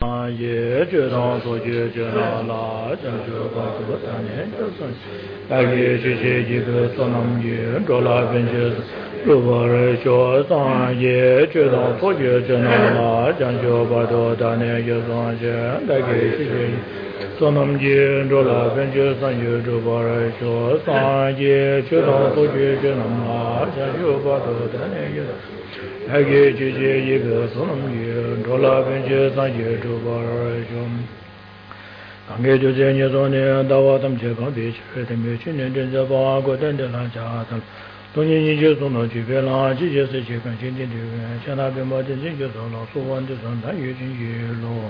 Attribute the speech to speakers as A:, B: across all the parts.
A: 也觉到所觉觉到了，真觉到多3年就是大概这些一个所能也着了并且如果是说上也觉到所觉觉到了，真觉到多3年也算是大概这些所能也着了并且上也如果是说上也觉到所觉觉到了，真觉到多3年也还给这些一个所能也着了并且上也如果是说刚给这些年说呢到我们这刚别去的没去年正在把过等的那家的东年你就从那去别了这些事情跟今天这个像那边嘛真正就从那说完就从那越进越落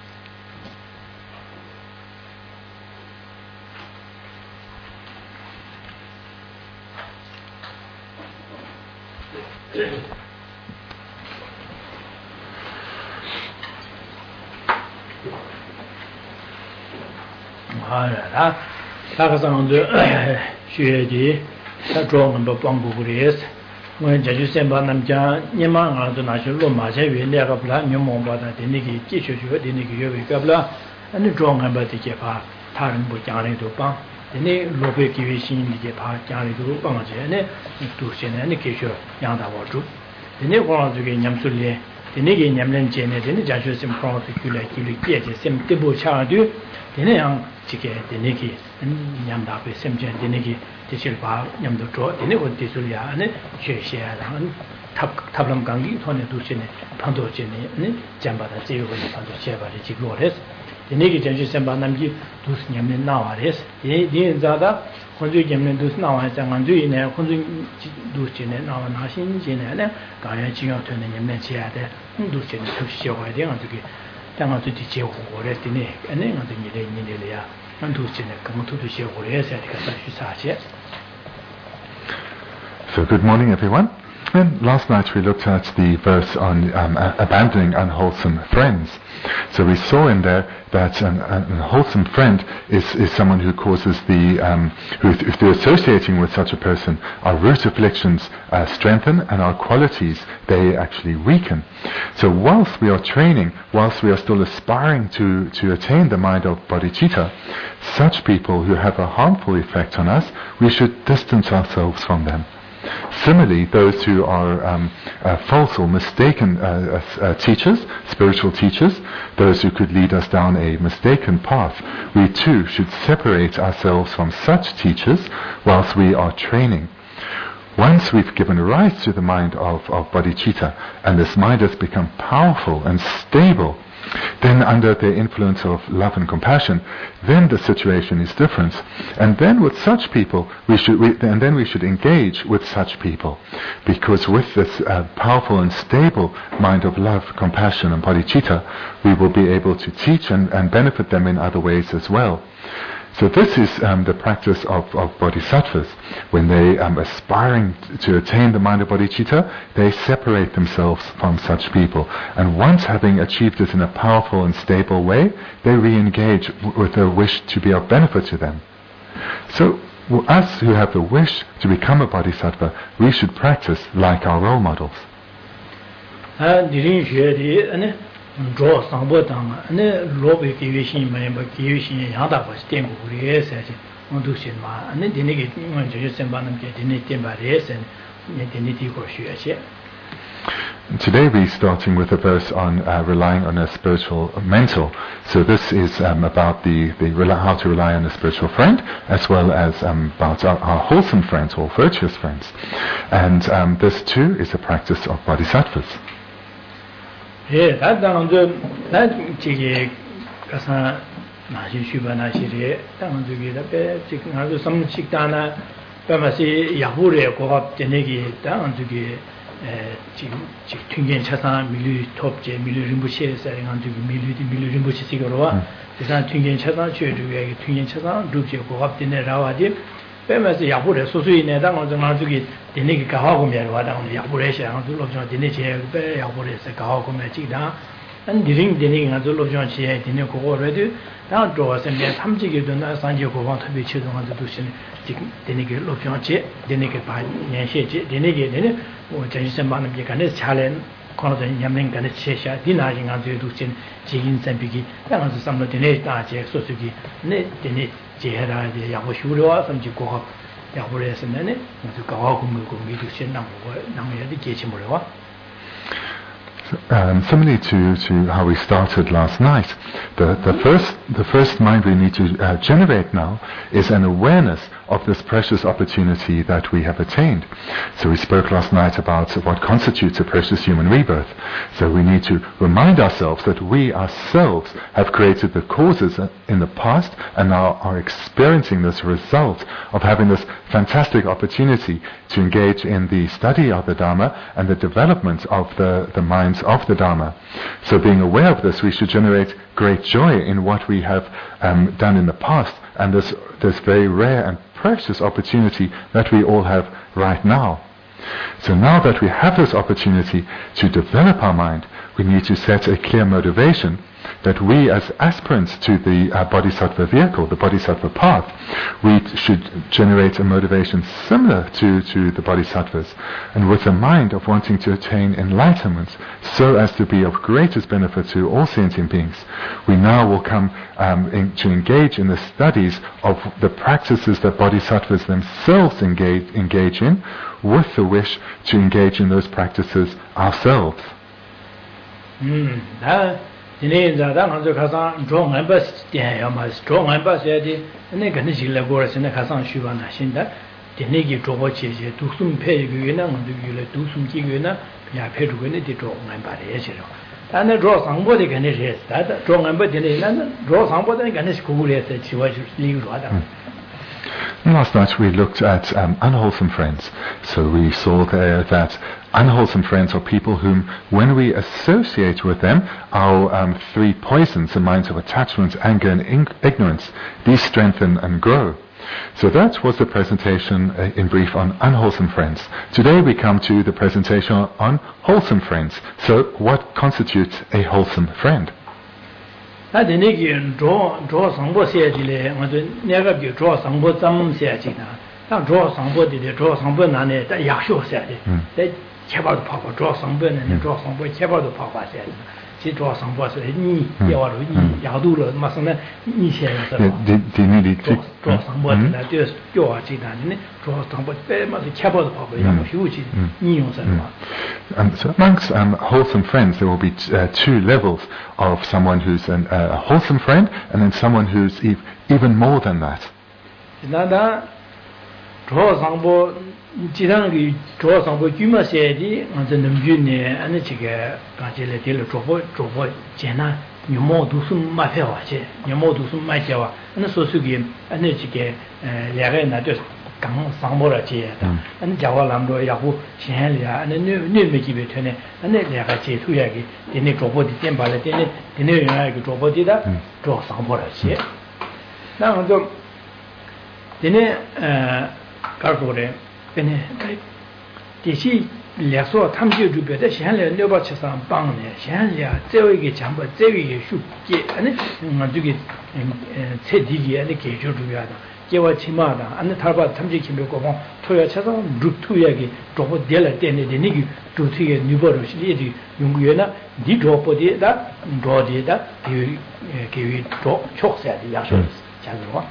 A: 啊，大个上头学的，他专门把帮过的是，我这就先把他们家你妈啊，就那些罗马些原来个不啦，你忙把他的那个继续学的那个学位个不啦，那专门把这些把他人不讲的都帮，那罗贝给微信的些把讲的都帮着，那都现在那继续让他我住，那光这个年数嘞。那个年龄间呢，那讲说什么方式去来解决什么这步恰的，那样这个那个年大辈什么讲那个这些把年都做，那个这些呀，那学习啊，然后他们刚一团的都是呢，碰到这呢，那讲把它这个碰到些把这几个的。那个讲说什么咱们都是年龄闹啊的，你知道的。混水见面都是那玩意儿，按水呢，混水都是呢，那玩意儿新鲜的呢，刚才经常团的人们起来的，都是呢，都是小孩的，这个，当然这的结婚的呢，那样子你的呀，俺都是呢，根本都结婚的，才这个上去啥些。
B: So good morning, everyone. And last night we looked at the verse on abandoning unwholesome friends. So we saw in there that an unwholesome friend is someone who causes if they're associating with such a person, our root afflictions strengthen and our qualities, they actually weaken. So whilst we are training, whilst we are still aspiring to attain the mind of bodhicitta, such people who have a harmful effect on us, we should distance ourselves from them. Similarly, those who are false or mistaken teachers, spiritual teachers, those who could lead us down a mistaken path, we too should separate ourselves from such teachers whilst we are training. Once we've given rise to the mind of bodhicitta, and this mind has become powerful and stable, then under the influence of love and compassion, then the situation is different. And then with such people, we should engage with such people. Because with this powerful and stable mind of love, compassion and bodhicitta, we will be able to teach and benefit them in other ways as well. So this is the practice of bodhisattvas. When they aspiring to attain the mind of bodhicitta, they separate themselves from such people. And once having achieved it in a powerful and stable way, they re-engage with a wish to be of benefit to them. So us who have the wish to become a bodhisattva, we should practice like our role models.
A: 做上不当啊，那老百给微信没把给微信养大不是点过的事情，我都信嘛。那的那个我就是先把那个的那点把的事，那的那地方学习。
B: Today we're starting with a verse on relying on a spiritual mentor. So this is about how to rely on a spiritual friend, as well as about our wholesome friends or virtuous friends. And this too is a practice of bodhisattvas.
A: 他当然这个个啥那些书本那些的，当然这个这个还是什么习惯呢？办法是雅虎的国家的那个，当然这个这听见车上米律 top 节米律人不写噻，你看这个米律人不写这个了哇，这上听见车上去这个听见车上都些国家的那然后的。本来是雅虎的，所以呢，当我这这个的那个搞好个面的话，当我雅虎的想，就老讲的那些本雅虎的是搞好个面，记得，你的那个就老讲起，的那个国外的，当然主要身边他们这个的那三级国防特别器重啊，这都是这个的那个老讲节，的那个把年写节，的那个我真是把那边看那下来， 그래서 냠는 간에 체샤 디나링한 되도진 지인선비기 당한서 삼로 되네 다제 소수기 네 되네 제라제 야고 슈로와 섬지고 야고래서는 그 가고 공미도 신나고 남에도 계시 몰라와
B: Similarly to how we started last night, the first mind we need to generate now is an awareness of this precious opportunity that we have attained. So we spoke last night about what constitutes a precious human rebirth. So we need to remind ourselves that we ourselves have created the causes in the past and now are experiencing this result of having this fantastic opportunity to engage in the study of the Dharma and the development of the minds of the Dharma. So being aware of this, we should generate great joy in what we have done in the past and this very rare and precious opportunity that we all have right now. So now that we have this opportunity to develop our mind, we need to set a clear motivation that we as aspirants to the Bodhisattva vehicle, the Bodhisattva path, we should generate a motivation similar to the Bodhisattvas, and with a mind of wanting to attain enlightenment so as to be of greatest benefit to all sentient beings. We now will come to engage in the studies of the practices that Bodhisattvas themselves engage in, with the wish to engage in those practices ourselves.
A: Dine zada nganzo khasang zhōng ngāmbā diñā yamā zhōng ngāmbā sayadi nē gāni jīla gōra sinā khasang shūba nā shindā dine ki zhōgō chē dūksum pē yu na ngāndu yu la dūksum ki yu na yā pē rūgu nē di zhōng ngāmbā rē shirō tā nē zhō sāngbō di gāni rē sā tā zhōng ngāmbā dine zhō sāngbō di gāni shi kūgu rē sā chīwā lī yu rō tā.
B: Last night we looked at unwholesome friends. So we saw there that unwholesome friends are people whom, when we associate with them, our three poisons, the minds of attachment, anger and ignorance, these strengthen and grow. So that was the presentation in brief on unwholesome friends. Today we come to the presentation on wholesome friends. So what constitutes a wholesome friend?
A: 다 되네기 저 상보 세지래 아주 내가 저 상보 좀 세지나 딱 저 상보들이 저 상보 안에 다 약쇼 세지 내 개발도 파고 저 상보는 저 상보 개발도 파고 세지 지 저 상보서 니 야와로 니 야도로 마서는 니 세서 저 상보는 저 교화지다네 저 상보 빼면서 개발도 파고 약쇼지 니 용서는
B: And so amongst wholesome friends, there will be two levels of someone who's a wholesome friend and then someone who's even more than that.
A: 나다 조상보 지상이 조상보 규모세디 먼저 넘준네 아니 지게 가지를 될 조보 제나 녀모도 숨 마페와지 녀모도 숨 마셔와 아니 소수기 아니 지게 내가 나도 강 상보라 지에다 아니 자와람도 야고 신헬이야 아니 뇌매기베 되네 아니 내가 제 투약이 되네 조보디 땜발에 되네 영향이 조보디다 조 상보라 지 나는 좀 되네 가고래 되네 대시 려서 탐지 주변에 신헬에 뇌바치상 빵네 신헬이야 저에게 잠바 저에게 슈게 아니 저기 체디기 아니 개조주야다 개와 치마다 안에 탈바 탐지 김벽고 토야 차서 루투야기 조보 델라 때네 되니기 두티게 뉴버로 시리디 용구에나 디 조보디다 조디다 기 조 촉사디 야쇼 자그와.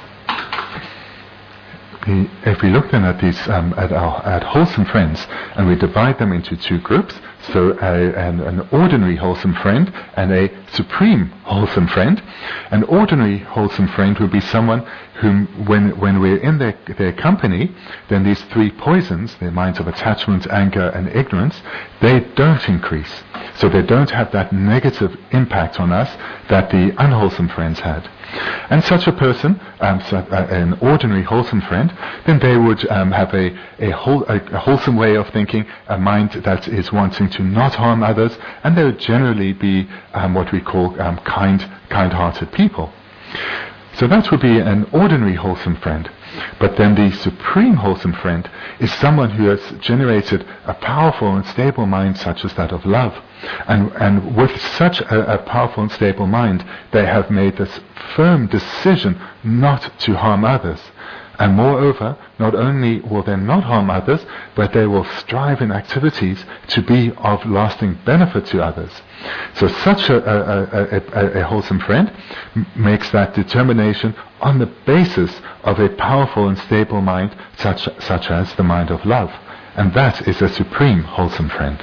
B: If we look then at these at wholesome friends, and we divide them into two groups, so an ordinary wholesome friend and a supreme wholesome friend. An ordinary wholesome friend would be someone whom, when we're in their company, then these three poisons, their minds of attachment, anger and ignorance, they don't increase. So they don't have that negative impact on us that the unwholesome friends had. And such a person, an ordinary wholesome friend, then they would have a wholesome way of thinking, a mind that is wanting to not harm others, and they would generally be what we call kind-hearted people. So that would be an ordinary wholesome friend. But then the supreme wholesome friend is someone who has generated a powerful and stable mind such as that of love. And with such a powerful and stable mind, they have made this firm decision not to harm others. And moreover, not only will they not harm others, but they will strive in activities to be of lasting benefit to others. So such a wholesome friend makes that determination on the basis of a powerful and stable mind, such as the mind of love. And that is a supreme wholesome friend.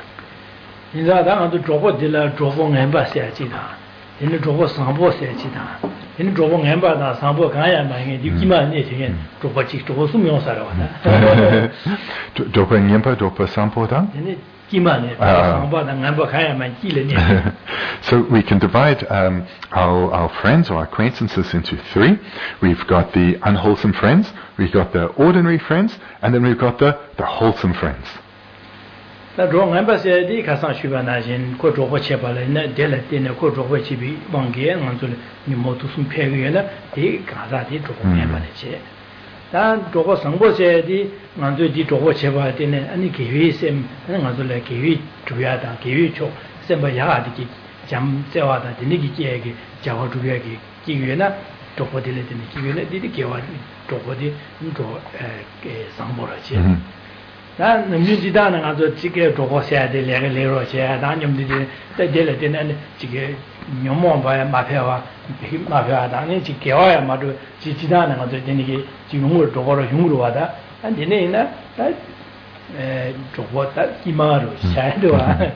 B: So we can divide our friends or acquaintances into three. We've got the unwholesome friends, we've got the ordinary friends, and then we've got the wholesome friends.
A: The wrong embassy, the Kasan Shubanajin, Kotrovo Chepalena, Delatina, Kotrovo Chibi, Bangia, and Nimotusum Periana, the Kazati Drogo Embassy. Then Drogo Sambo said, the Mandu di Drogo Chepatina, and the Kiwi, and Manzula Kiwi, Tuviata, Kiwi Cho, Sembayadi, Jam Sewata, the Niki, Java Tuviaki, Kiwina, Topodilet, Kiwina, did the Kiwa, Topodi, Samborachi. Then the music done and other ticket to Hosia de Lero, Danium did the Delatin and Chique Nomon by Mafia, Mafia, Dani, Chiquoya, Madu, Chichidan and other Denigi, Chimur to Horo Humuruada, and the name that to what that Kimaru, Shadua.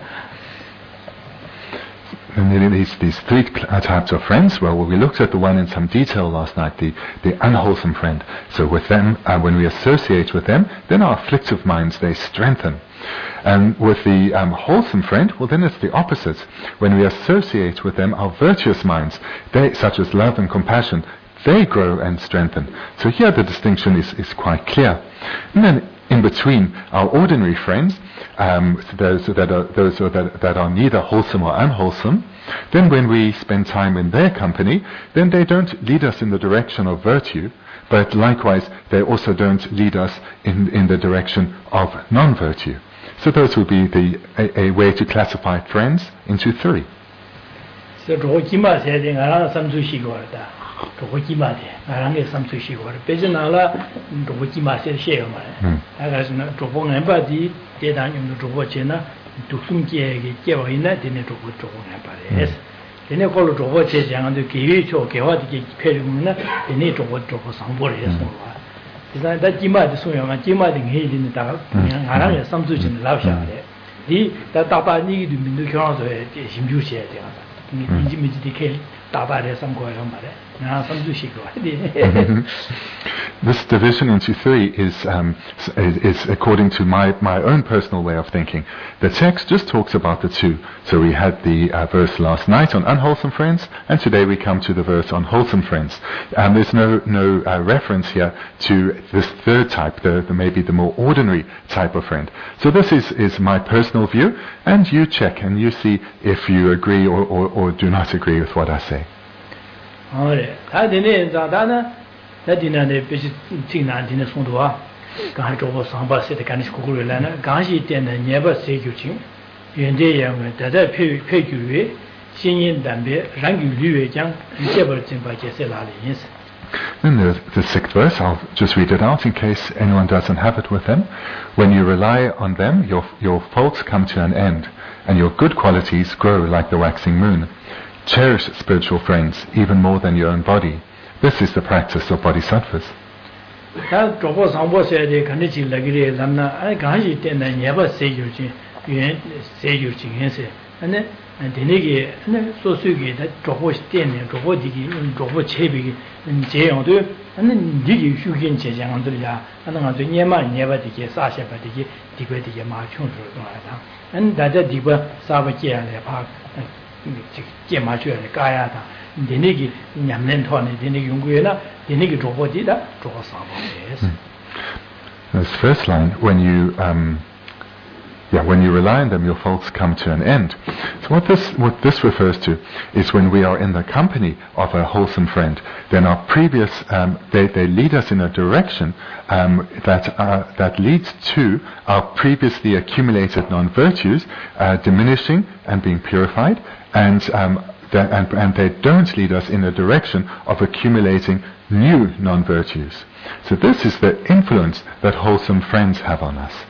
B: And these three types of friends, well, we looked at the one in some detail last night, the unwholesome friend. So with them, when we associate with them, then our afflictive minds, they strengthen. And with the wholesome friend, well, then it's the opposite. When we associate with them, our virtuous minds, they, such as love and compassion, they grow and strengthen. So here the distinction is quite clear. And then in between our ordinary friends, those that are neither wholesome or unwholesome, then when we spend time in their company, then they don't lead us in the direction of virtue, but likewise they also don't lead us in the direction of non-virtue. So those would be a way to classify friends into three.
A: So Tokimati, Arangi Samsushi, Bejanala, Tokima said Share. As Topong Empathy, Dedan in the Topochena, Tusunki, Kevina, didn't to put Topong Empathy. Then they call it Topoche and the Kiwicho, Kewati, Perimuna, they need to put Topo Sambori. That Jima, the Suyama, Jima, the Haid in the Tao, Aranga Samsuch in the Lavsha. The Tapa need to be the council, Shimbushi, Intimidity.
B: This division into three is according to my own personal way of thinking. The text just talks about the two. So we had the verse last night on unwholesome friends, and today we come to the verse on wholesome friends. There's no reference here to this third type, maybe the more ordinary type of friend. So this is my personal view, and you check and you see if you agree or do not agree with what I say.
A: All right. I didn't know that didn't visit Tina Dina Sundua. Gato was Samba said the Canis Kukulana, Gashi and never say you ching. In the young that I pay you, singing Dambe, Rangi Lue Jang, and Shepherding by Jessela.
B: Then the sixth verse, I'll just read it out in case anyone doesn't have it with them. When you rely on them, your faults come to an end, and your good qualities grow like the waxing moon. Cherish spiritual friends even more than your own body. This is the practice of bodhisattvas.
A: And the Nigi, so Sugi, that Drobo Stain, Drobo Digi, Drobo Chebi, and Jayondo, and then Digi Shugin Chejandoya, and on the Yama never digi, Sasha, but the Digi Machun, and that Diba Savakia and the park, Gemachu and the Gayata, the Nigi, Yamlenton, the Nigi Unguena, the Nigi Drobo Dida, Drobo Sava.
B: This first line, when you rely on them, your faults come to an end. So what this refers to is when we are in the company of a wholesome friend, then our previous they lead us in a direction that leads to our previously accumulated non-virtues diminishing and being purified, and they don't lead us in a direction of accumulating new non-virtues. So this is the influence that wholesome friends have on us.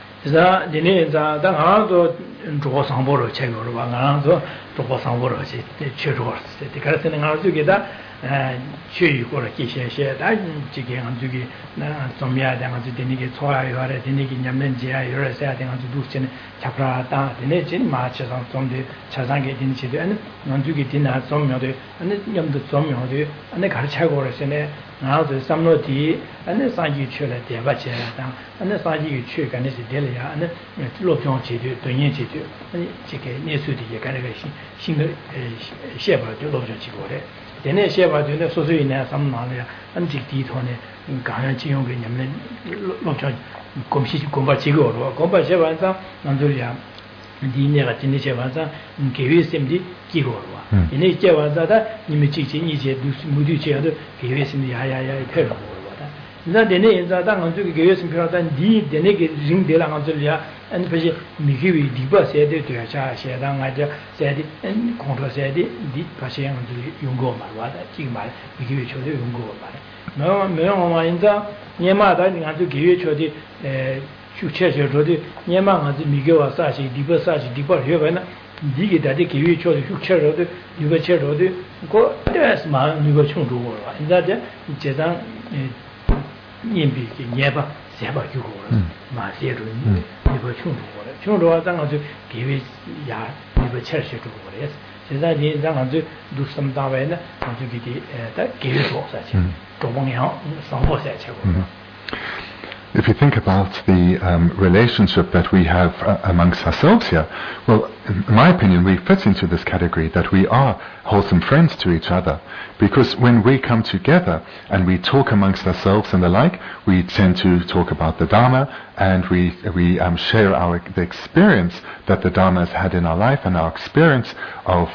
B: If you think about the relationship that we have amongst ourselves here, well, in my opinion, we fit into this category that we are wholesome friends to each other. Because when we come together and we talk amongst ourselves and the like, we tend to talk about the Dharma, and we share the experience that the Dharma has had in our life and our experience of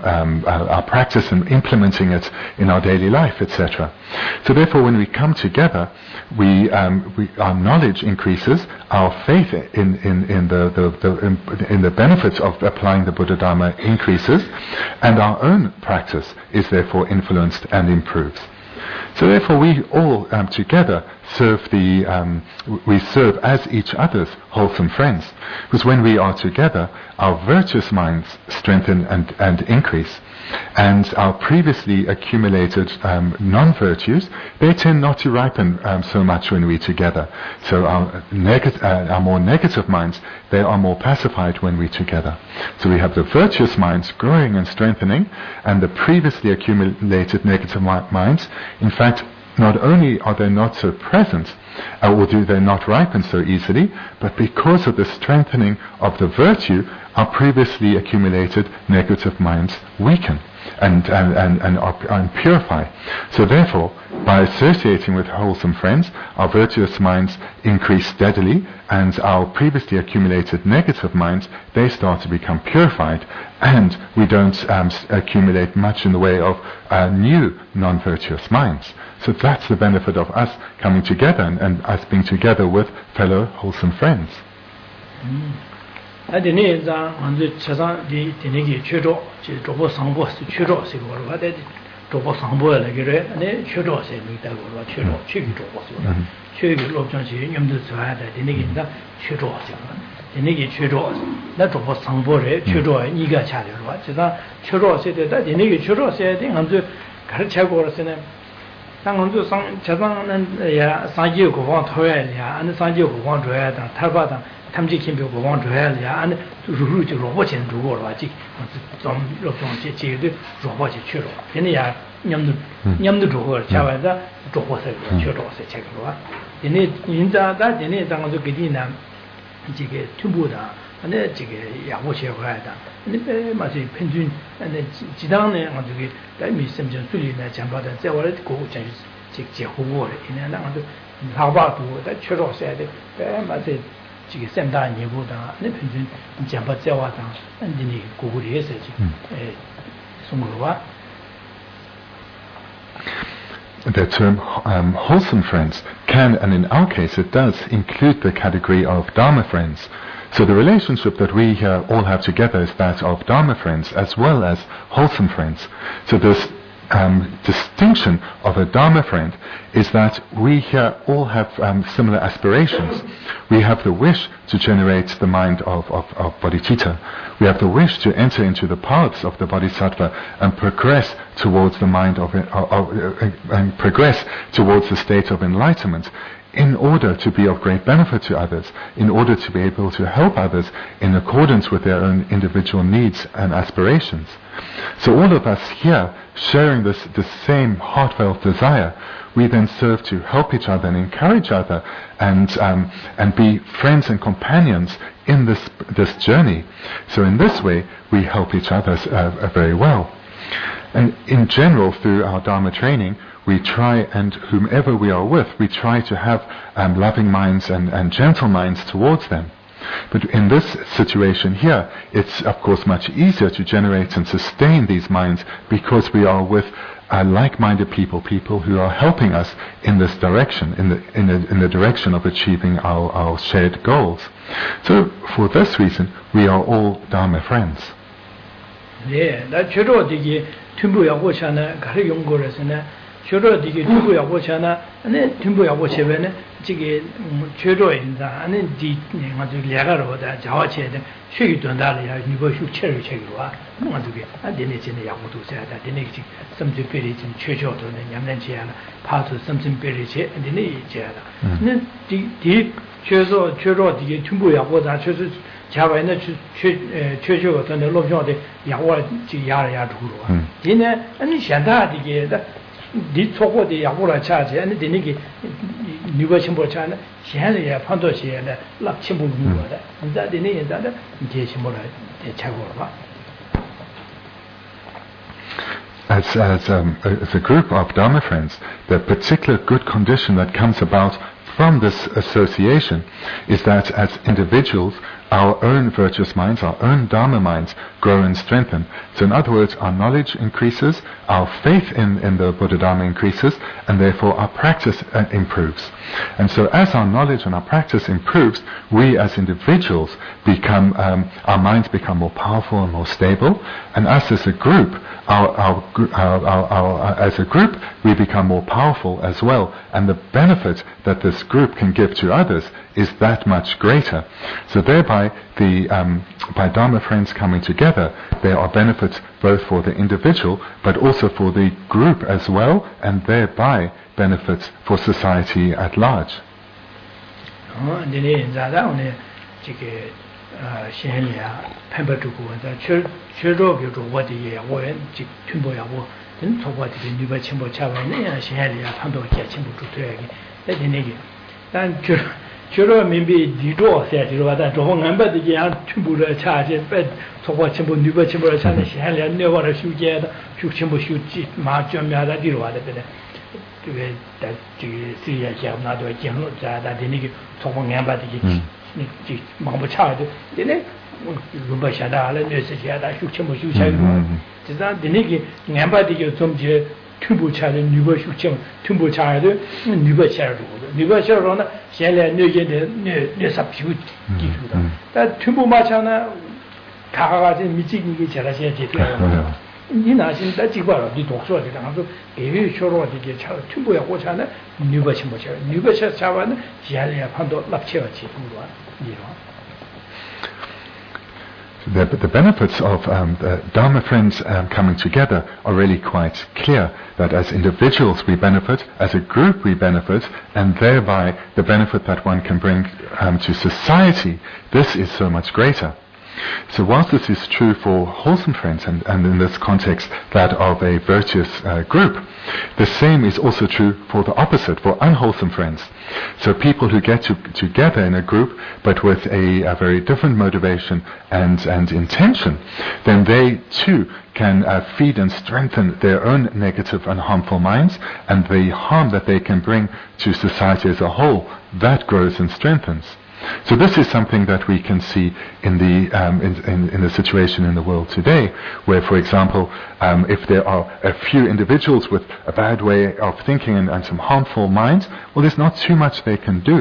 B: our practice and implementing it in our daily life, etc. So therefore, when we come together, our knowledge increases, our faith in the benefits of applying the Buddha Dharma increases, and our own practice is therefore influenced and improves. So therefore, we all together serve as each other's wholesome friends. Because when we are together, our virtuous minds strengthen and increase, and our previously accumulated non-virtues, they tend not to ripen so much when we're together. So our more negative minds, they are more pacified when we're together. So we have the virtuous minds growing and strengthening, and the previously accumulated negative minds, in fact, not only are they not so present, or do they not ripen so easily, but because of the strengthening of the virtue, our previously accumulated negative minds weaken and purify. So therefore, by associating with wholesome friends, our virtuous minds increase steadily, and our previously accumulated negative minds, they start to become purified, and we don't accumulate much in the way of new non-virtuous minds. So that's the benefit of us coming together and us being together with fellow wholesome friends.
A: 탐지 김표 고방 줘야야 안 루루지 로봇인 루고로 아직 좀 제도 로봇이 추로 얘네야 냠도 조거 자와자 조거서 추로서 책으로 얘네 인자다 얘네 당도 그디나 이게 튜브다 근데 이게 야고셔야다 근데 마치 평균 근데 지당에 가지고 대미 심전 수리나 장바다 제월 고고 제 호고를 얘네 나도 하바도 다 추로서 돼 마치 지금 센다 예보다 내 평균 잠바 제와다 안디니 고고리 해서지 송로와
B: The term wholesome friends can, and in our case it does, include the category of Dharma friends. So the relationship that we all have together is that of Dharma friends as well as wholesome friends. So this distinction of a Dharma friend is that we here all have similar aspirations. We have the wish to generate the mind of bodhicitta. We have the wish to enter into the paths of the bodhisattva and progress towards the mind and progress towards the state of enlightenment, in order to be of great benefit to others, in order to be able to help others in accordance with their own individual needs and aspirations. So all of us here, sharing this same heartfelt desire, we then serve to help each other and encourage other and be friends and companions in this journey. So in this way, we help each other very well. And in general, through our Dharma training, we try, and whomever we are with, we try to have loving minds and gentle minds towards them. But in this situation here, it's of course much easier to generate and sustain these minds because we are with like-minded people who are helping us in this direction, in the direction of achieving our shared goals. So for this reason, we are all Dharma friends.
A: Yeah, that Choro di tubu ya bochana ane tumbu ya bochebene jige choro inda ane di ngadu lega da jawa che de shui donda ya nibo shu cheru chegwa ngadu ge adene chene ya mudu sa da dene ji samje peri chin checho do ne nyamlen che ya pa tu samje peri che adene che ya ne di choro di tumbu ya boda cheso jawa ne checho do ne lo de ya wa ji ya ya du lo dine ane shanda di ge da di tsoko di yakura chaji ane dini ki nyuba chimbo chana shenli ya pando shiya na lak chimbo nyuba da nza dini yinza da nye chimbo la chagoro ba.
B: As a group of Dharma friends, the particular good condition that comes about from this association is that as individuals, our own virtuous minds, our own Dharma minds grow and strengthen. So in other words, our knowledge increases, our faith in the Buddha Dharma increases, and therefore our practice improves. And so as our knowledge and our practice improves, we as individuals become, our minds become more powerful and more stable, and us as a group, as a group, we become more powerful as well, and the benefit that this group can give to others is that much greater. So thereby, by Dharma friends coming together, there are benefits both for the individual, but also for the group as well, and thereby benefits for society at large.
A: Choro maybe dido said you are that wrong number the young Tumbu charge bed to watch him Nuba Chimbo China, she had never a shoot yet, shoot Chimbo shoot March on Yada Diro that see a jam not a general that the nigger talking about the Mambo charge, didn't it? Lumba Shada, Nurse, shoot Chimbo shoot. Is that the nigger Namba the some Tumbu child and Nuba shoot Tumbu child, Nuba child. Nuba child, Shella New substitute. That Tumbu Machana Karas and meeting each other. In us in that Jibara, the doctor, the answer, a short to get Tumbu Wachana, Nuba Chimocha, Nuba Chavan, Shella Pando Lapcha.
B: The benefits of the Dharma friends coming together are really quite clear, that as individuals we benefit, as a group we benefit, and thereby the benefit that one can bring to society, this is so much greater. So whilst this is true for wholesome friends, and in this context that of a virtuous group, the same is also true for the opposite, for unwholesome friends. So people who get together in a group but with a very different motivation and intention, then they too can feed and strengthen their own negative and harmful minds, and the harm that they can bring to society as a whole, that grows and strengthens. So this is something that we can see in the situation in the world today, where, for example, if there are a few individuals with a bad way of thinking and some harmful minds, well, there's not too much they can do.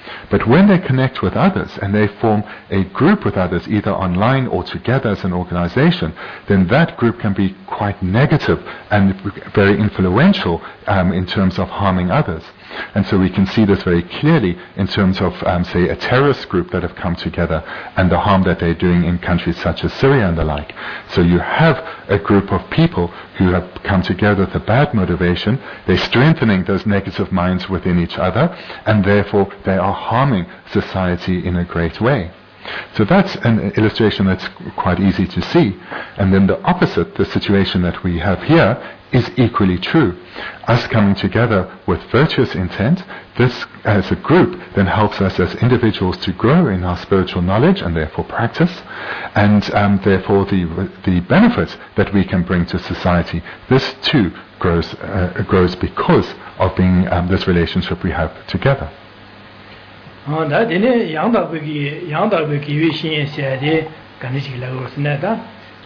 B: But when they connect with others and they form a group with others, either online or together as an organization, then that group can be quite negative and very influential in terms of harming others. And so we can see this very clearly in terms of, say, a terrorist group that have come together and the harm that they're doing in countries such as Syria and the like. So you have a group of people who have come together with a bad motivation. They're strengthening those negative minds within each other, and therefore they are harming society in a great way. So that's an illustration that's quite easy to see. And then the opposite, the situation that we have here, is equally true. Us coming together with virtuous intent, this as a group then helps us as individuals to grow in our spiritual knowledge and therefore practice, and therefore the benefit that we can bring to society, this too grows because of being this relationship we have together.
A: 다 되네 양다부기 기회 신예세데 간지라고스나다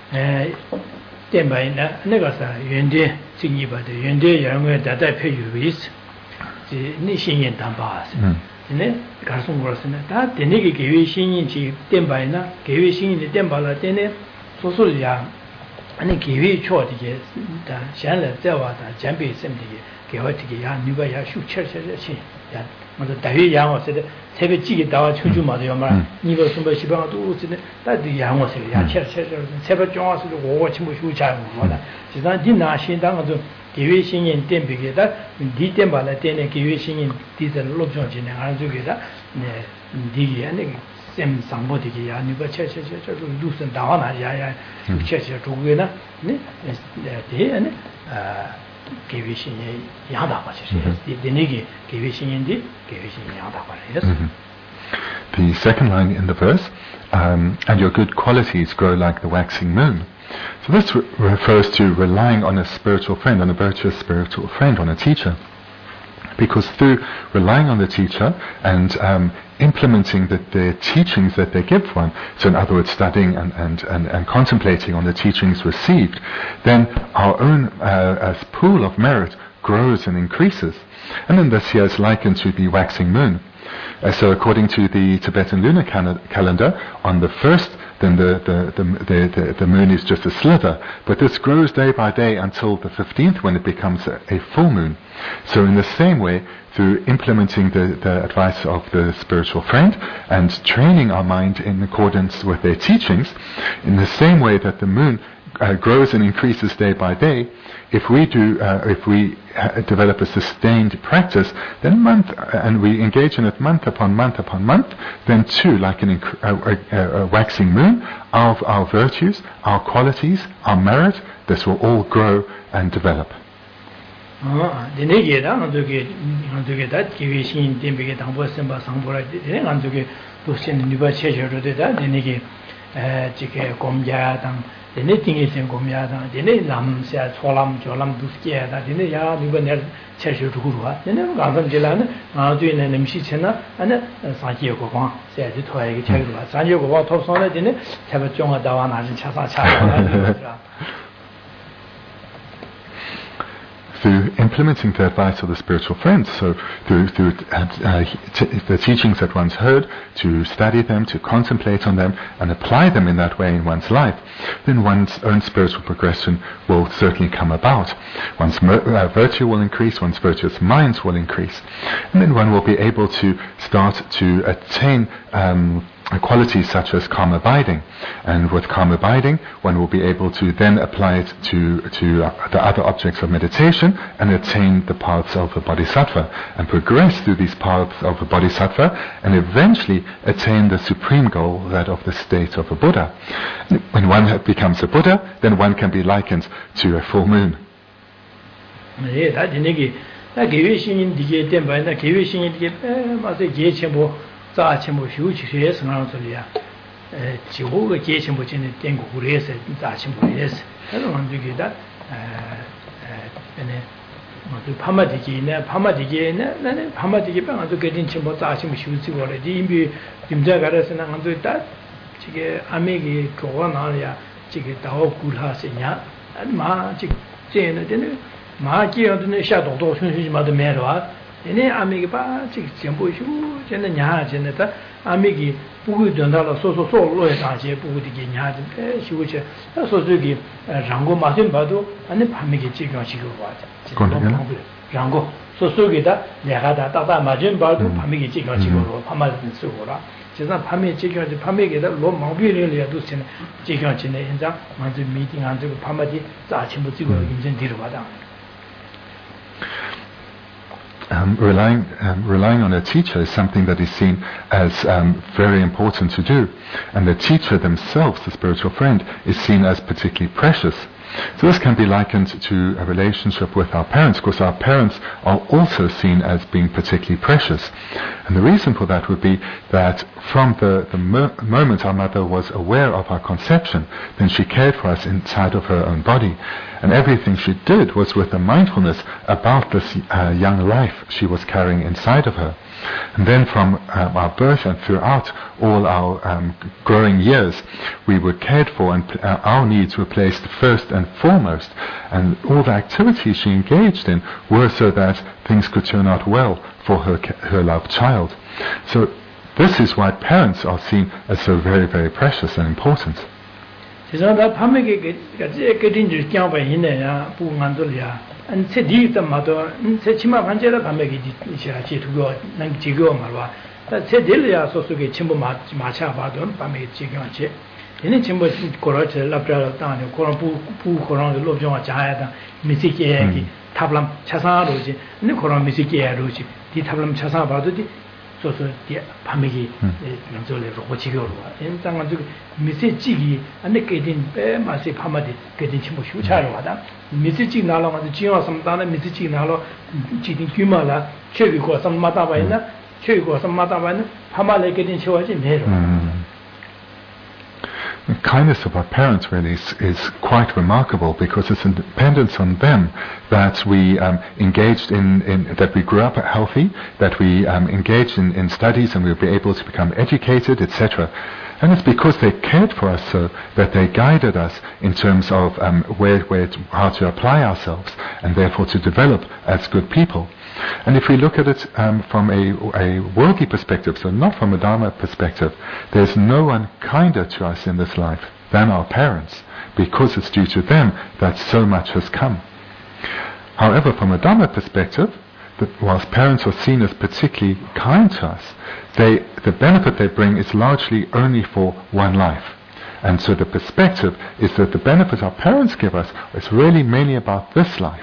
A: 템바이나 내가사 연대 직이바데 연대 양의 다다 표유비스 지 니신연 담바스 네 가슴으로서는 다 되네게 기회 신인지 템바이나 기회 신인지 템발라 되네 소소리야 아니 기회 초디게 다 샹래 자와다 잠비 셈디게 개화티게 야 누가야 슈처처처치 야 먼저 다위 양어세데 새벽 찌게 나와 초주마도 요말 이거 숨바 시방도 우스네 다디 양어세 야처처처 새벽 정화스도 오고 침부 슈자고 뭐다 지난 디나 신당도 기회 신인 템비게다 디 템발라 때네 기회 신인 디들 롭존지네 아주게다 네 디게 아니 셈 상보디게 야 누가 처처처 루슨 나와나 야야 슈처처 조게나 네 대네
B: The second line in the verse, and your good qualities grow like the waxing moon. So this refers to relying on a spiritual friend, on a virtuous spiritual friend, on a teacher. Because through relying on the teacher and implementing the teachings that they give one, so in other words studying and contemplating on the teachings received, then our own pool of merit grows and increases. And then this here is likened to the waxing moon. So according to the Tibetan lunar calendar, on the first, then the moon is just a slither, but this grows day by day until the 15th when it becomes a full moon. So in the same way, through implementing the advice of the spiritual friend and training our mind in accordance with their teachings, in the same way that the moon grows and increases day by day, if we develop a sustained practice, then and we engage in it month upon month upon month, then too, like a waxing moon, our virtues, our qualities, our merit, this will all grow and develop.
A: dene tingi sen gomya da dene lam sia cholam cholam duske da dene ya niba ner cherche ruwa dene ganzam jelana ma du ne nemshi chena ana saji go kwa se de thoye ge chhe ruwa saji go wa thop sone dene chaba chonga dawa na jin chasa cha
B: through implementing the advice of the spiritual friends, so through the teachings that one's heard, to study them, to contemplate on them, and apply them in that way in one's life, then one's own spiritual progression will certainly come about. One's virtue will increase, one's virtuous minds will increase, and then one will be able to start to attain qualities such as calm abiding, and with calm abiding one will be able to then apply it to the other objects of meditation and attain the paths of the bodhisattva and progress through these paths of the bodhisattva and eventually attain the supreme goal, that of the state of a Buddha. When one becomes a Buddha, then one can be likened to a full moon.
A: 자침부 휴치에서 나온 소리야. 지구가 계침부 전에 땡고 그래서 자침부에서 그런 얘기다. 에네 뭐 파마디기네 나는 파마디기 방아도 그린 침부 자침부 휴치고 그래. 이미 김자가라서는 안도 있다. 지게 아메기 교가 나야 지게 다오 굴하세냐. 마 지게 제는 마 기어드네 샤도도 순수지마도 매로와 얘네 아미가 전부 휴 전에 냐 전에다 아미기 부구 된다로 소소소로에 다시 부구디게 냐 쉬고체 소소기 랑고 마신 봐도 아니 밤이게 지경시고 와자 랑고 소소기다 내가다 따다 맞은 봐도 밤이게 지경시고 밤마든 쓰고라 제가 밤에 지경지 밤에게다 로 마비를이라도 쓰는 지경지네 현장 먼저 미팅 안 되고 밤마디 아침부터 지고 인전 뒤로 와다
B: Relying on a teacher is something that is seen as very important to do, and the teacher themselves, the spiritual friend, is seen as particularly precious. So this can be likened to a relationship with our parents, because our parents are also seen as being particularly precious. And the reason for that would be that from the moment our mother was aware of our conception, then she cared for us inside of her own body. And everything she did was with a mindfulness about this young life she was carrying inside of her. And then from our birth and throughout all our growing years, we were cared for, and our needs were placed first and foremost. And all the activities she engaged in were so that things could turn out well for her loved child. So this is why parents are seen as so very, very precious and important.
A: 세상에 밤에게 그딘지 껴봐이네야 부만돌이야 안 세디도 세치마 반제라 밤에게 이시라 지두고 난 지고 말와 세딜이야 소속에 전부 마차 봐도 밤에 지경지 얘는 전부 고라체 랍자라 땅에 고라 부 고라를 로병아 자야다 미시게기 탑람 차사로지 근데 고라 미시게로지 디 탑람 차사 봐도지 소소 밤에기 명절에 로고지고로 인장은 저 미세지기 안에 깨진 배 맛이 밤마디 깨진 친구 휴차로 하다 미세지 나라가지고 지어 섬다나 미세지 나라 지딘 규마라 최고 섬마다 봐이나 최고 섬마다 봐이나 밤마에 깨진 치워지 매로
B: The kindness of our parents really is quite remarkable, because it's dependence on them that we engaged in that we grew up healthy, that we engaged in studies and we were able to become educated, etc. And it's because they cared for us so that they guided us in terms of how to apply ourselves, and therefore to develop as good people. And if we look at it from a worldly perspective, so not from a Dharma perspective, there's no one kinder to us in this life than our parents, because it's due to them that so much has come. However, from a Dharma perspective, whilst parents are seen as particularly kind to us, the benefit they bring is largely only for one life. And so the perspective is that the benefit our parents give us is really mainly about this life.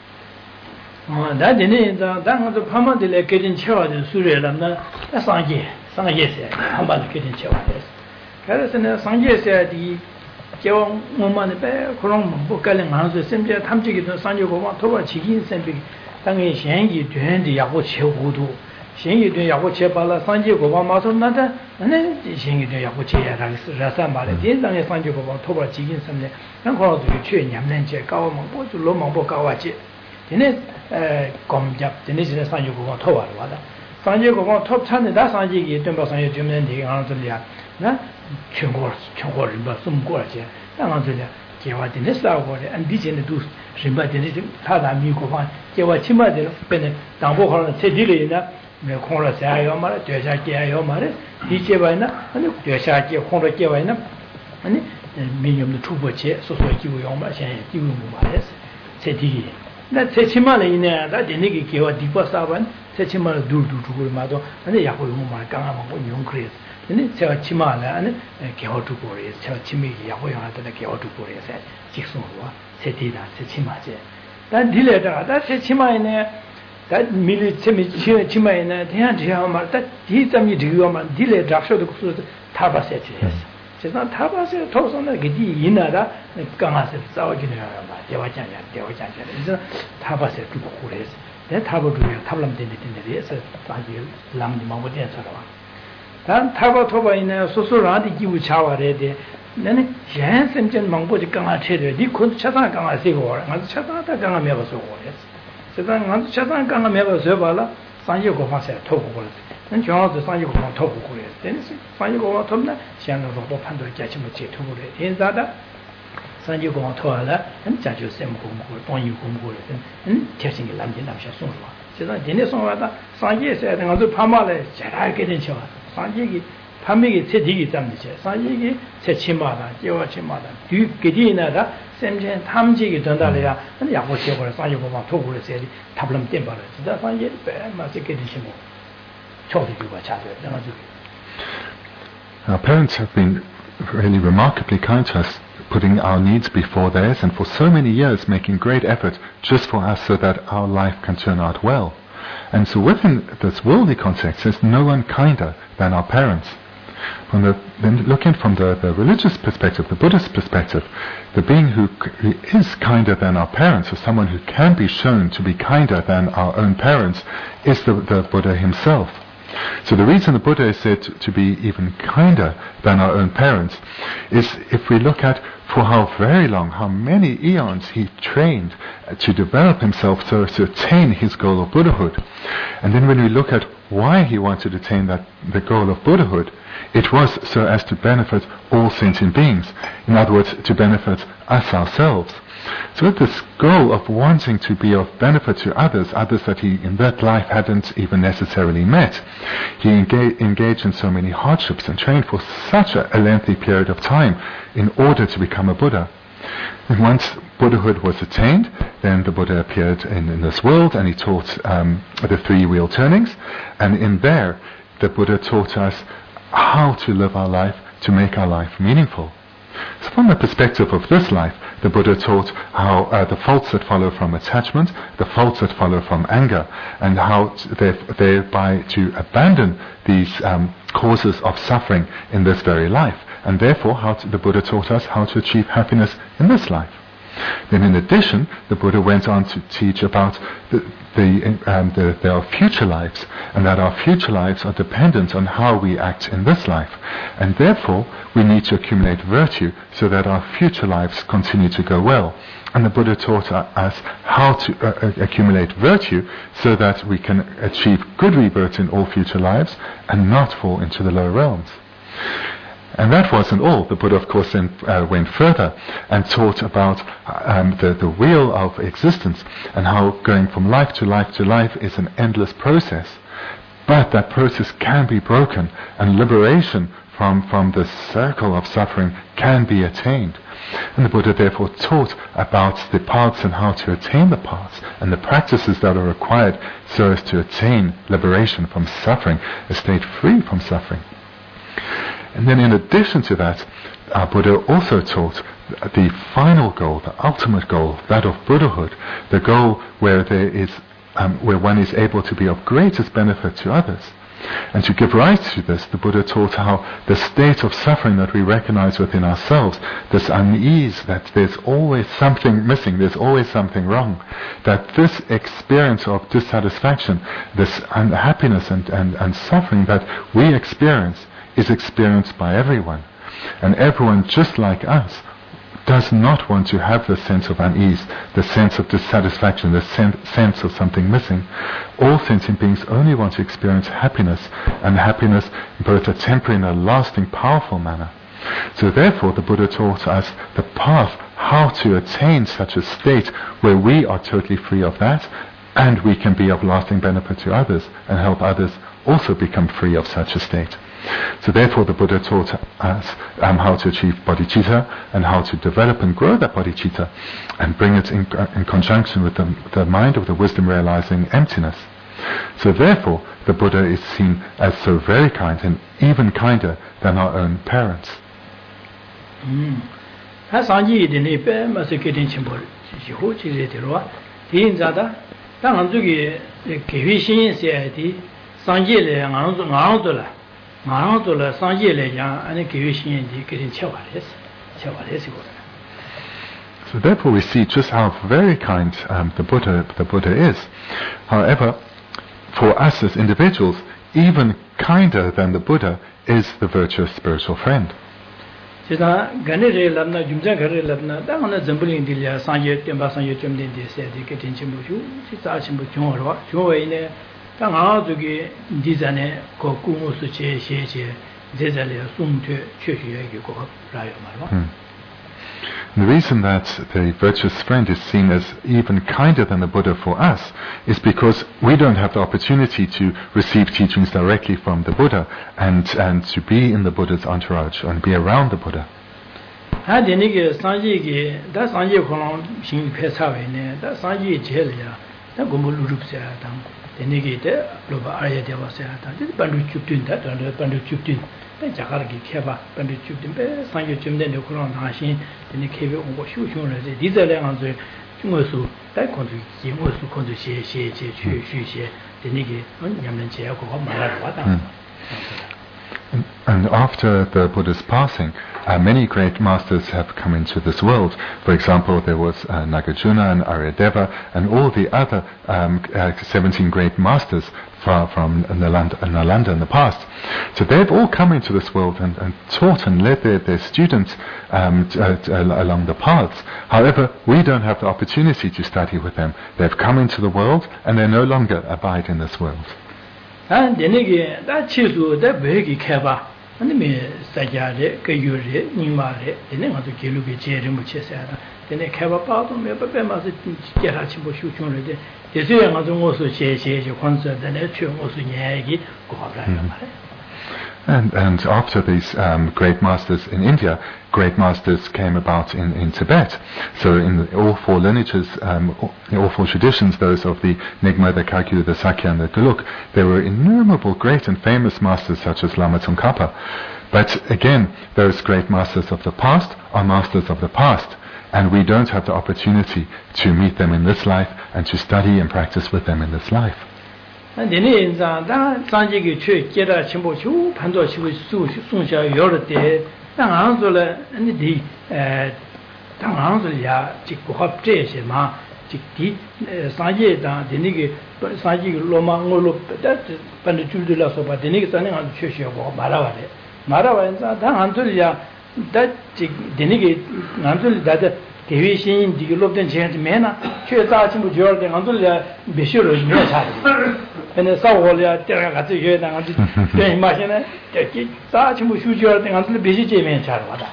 A: 다디네 당도 파마들에 깨진 채워진 수레람나 상계세 한번 깨진 채워졌어. 그래서는 상계세디 겨 몸만에 배 그런 뭐 깔린 안에서 심지어 탐지기도 상계고만 도와 지긴 셈비 당의 현기 된데 야고 채고도 현기 된 야고 채발라 상계고만 마선나다 아니 현기 된 야고 채야라서 라사 말에 대당의 상계고만 도와 지긴 셈네 그거도 최 냠nen제 가오만 뭐도 로망보 가와지 얘네 검잡 얘네 진짜 상주고가 토와로 와다 상주고가 톱찬데 다 상주기 덤바 상주 주면 되게 하는들이야 나 총고를 뭐 숨고라지 당한들이야 개와진에 싸우고래 안 비진에 두 심바진에 타다 미고가 개와 치마들 빼는 당보하는 체질이나 내 콩을 사요 말에 되자게요 말에 이제바이나 아니 되자게 콩을 깨와이나 아니 민염도 투보체 소소히 기고요 말现在기고 말에 체질이 나 세치마는 이내 나 되게 개와 디버사반 세치마를 둘둘둘 마도 근데 야고 용 말 강하고 용 그래서 근데 제가 치마는 아니 개와 두고래 제가 치미 야고 용한테 개와 두고래서 직송과 세티다 세치마제 난 딜레다가 다 세치마에네 다 밀리 치마에네 대한지야 말다 디점이 디고만 딜레 작셔도 그 타바세지였어 제가 타바세 토선을 그디 이나라 강아서 싸우기는 말 대화장이야 그래서 타바세 두고 그래서 내 타보도요 탑람 된데서 자기 람디 마고대서라 단 타바 토바이네 소소라디 기부 차와래데 나는 현생전 망보지 강아체를 니콘 차단 강아세고 가서 차단다 강아 매버서 그랬어 제가 가서 차단 강아 매버서 봐라 상여고 파세 토고 그랬어 난 정화도 상여고만 토고 그랬어 상여고가 톱나 시안으로 뭐 판도를 깨지 못해 토고래 인자다 상제 공원 토하라 한 자주 셈 공고 동의 공고를 대신에 남긴 남샤 송으로 제가 내내 송하다 상제에서 내가 파마를 잘하게 된 쳐. 상제기 파미기 세디기 담지체 상제기 세치마다 제와치마다 뒤게디나다 셈제 탐지기 전달이야 아니 야고 제거를 상제 공원 토고를 세리 답름 땜바라 진짜 상제 빼마스게 되시고 초디가 차죠 내가
B: Our parents have been really remarkably kind to us, putting our needs before theirs, and for so many years making great effort just for us so that our life can turn out well. And so within this worldly context, there's no one kinder than our parents. Then looking from the religious perspective, the Buddhist perspective, the being who is kinder than our parents, or someone who can be shown to be kinder than our own parents, is the Buddha himself. So the reason the Buddha is said to be even kinder than our own parents is if we look at for how very long, how many eons he trained to develop himself so as to attain his goal of Buddhahood. And then when we look at why he wanted to attain the goal of Buddhahood, it was so as to benefit all sentient beings. In other words, to benefit us ourselves. So with this goal of wanting to be of benefit to others that he in that life hadn't even necessarily met, he engaged in so many hardships and trained for such a lengthy period of time in order to become a Buddha. And once Buddhahood was attained, then the Buddha appeared in this world and he taught the three wheel turnings, and in there the Buddha taught us how to live our life to make our life meaningful. So from the perspective of this life, the Buddha taught how the faults that follow from attachment, the faults that follow from anger, and how thereby to abandon these causes of suffering in this very life. And therefore, the Buddha taught us how to achieve happiness in this life. Then in addition, the Buddha went on to teach about there are future lives, and that our future lives are dependent on how we act in this life. And therefore, we need to accumulate virtue so that our future lives continue to go well. And the Buddha taught us how to accumulate virtue so that we can achieve good rebirth in all future lives and not fall into the lower realms. And that wasn't all. The Buddha, of course, then went further and taught about the wheel of existence and how going from life to life to life is an endless process. But that process can be broken, and liberation from the circle of suffering can be attained. And the Buddha therefore taught about the paths and how to attain the paths and the practices that are required so as to attain liberation from suffering, a state free from suffering. And then in addition to that, our Buddha also taught the final goal, the ultimate goal, that of Buddhahood, the goal where where one is able to be of greatest benefit to others. And to give rise to this, the Buddha taught how the state of suffering that we recognize within ourselves, this unease, that there's always something missing, there's always something wrong, that this experience of dissatisfaction, this unhappiness and suffering that we experience is experienced by everyone. And everyone, just like us, does not want to have the sense of unease, the sense of dissatisfaction, the sense of something missing. All sentient beings only want to experience happiness, and happiness both a temporary and a lasting, powerful manner. So therefore the Buddha taught us the path, how to attain such a state where we are totally free of that, and we can be of lasting benefit to others, and help others also become free of such a state. So therefore the Buddha taught us how to achieve bodhicitta and how to develop and grow that bodhicitta and bring it in conjunction with the mind of the wisdom realizing emptiness. So therefore the Buddha is seen as so very kind and even kinder than our own parents. So therefore we see just how very kind the Buddha is. However, for us as individuals, even kinder than the Buddha is the virtuous spiritual friend. And the reason that the virtuous friend is seen as even kinder than the Buddha for us is because we don't have the opportunity to receive teachings directly from the Buddha and to be in the Buddha's entourage and be around the Buddha. And after the Buddha's passing, many great masters have come into this world. For example, there was Nagarjuna and Aryadeva and all the other 17 great masters from Nalanda in the past. So they've all come into this world and taught and led their students along the paths. However, we don't have the opportunity to study with them. They've come into the world and they no longer abide in this world.
A: And then again, that chizu, that big keva, and me Sajade, Kayuri, Nimare, the name of the Kiluki Jerimuchesada, then a keva part of me, but Bemas Gerachibo Shuchun, the Zuyang also says a concert, and a tune also Yagi,
B: And after these great masters in India, great masters came about in Tibet. So in all four lineages, in all four traditions, those of the Nyingma, the Kagyu, the Sakya and the Gelug, there were innumerable great and famous masters such as Lama Tsongkhapa. But again, those great masters of the past are masters of the past, and we don't have the opportunity to meet them in this life and to study and practice with them in this life.
A: And then in that Sanjiki Church, Jeda Chimbochu, Pando Sunsha Yorte, Tanganzola, and the Tanganzolia, Chikuhap Jesima, Chiki, Sanjay, the Nigi, Sanji Loma, that Pandachula, so but the Niggas on the Church of Maravade. Marava and Tanganzolia, that the Nigi, Nanzul, that Division, the European change mena, Church Jordan, Anzulia, Bishur is Mesa. And the Sawolia, Terragatu, and Machine, such Mushu Jordan until the busy Jimmy and Charvada.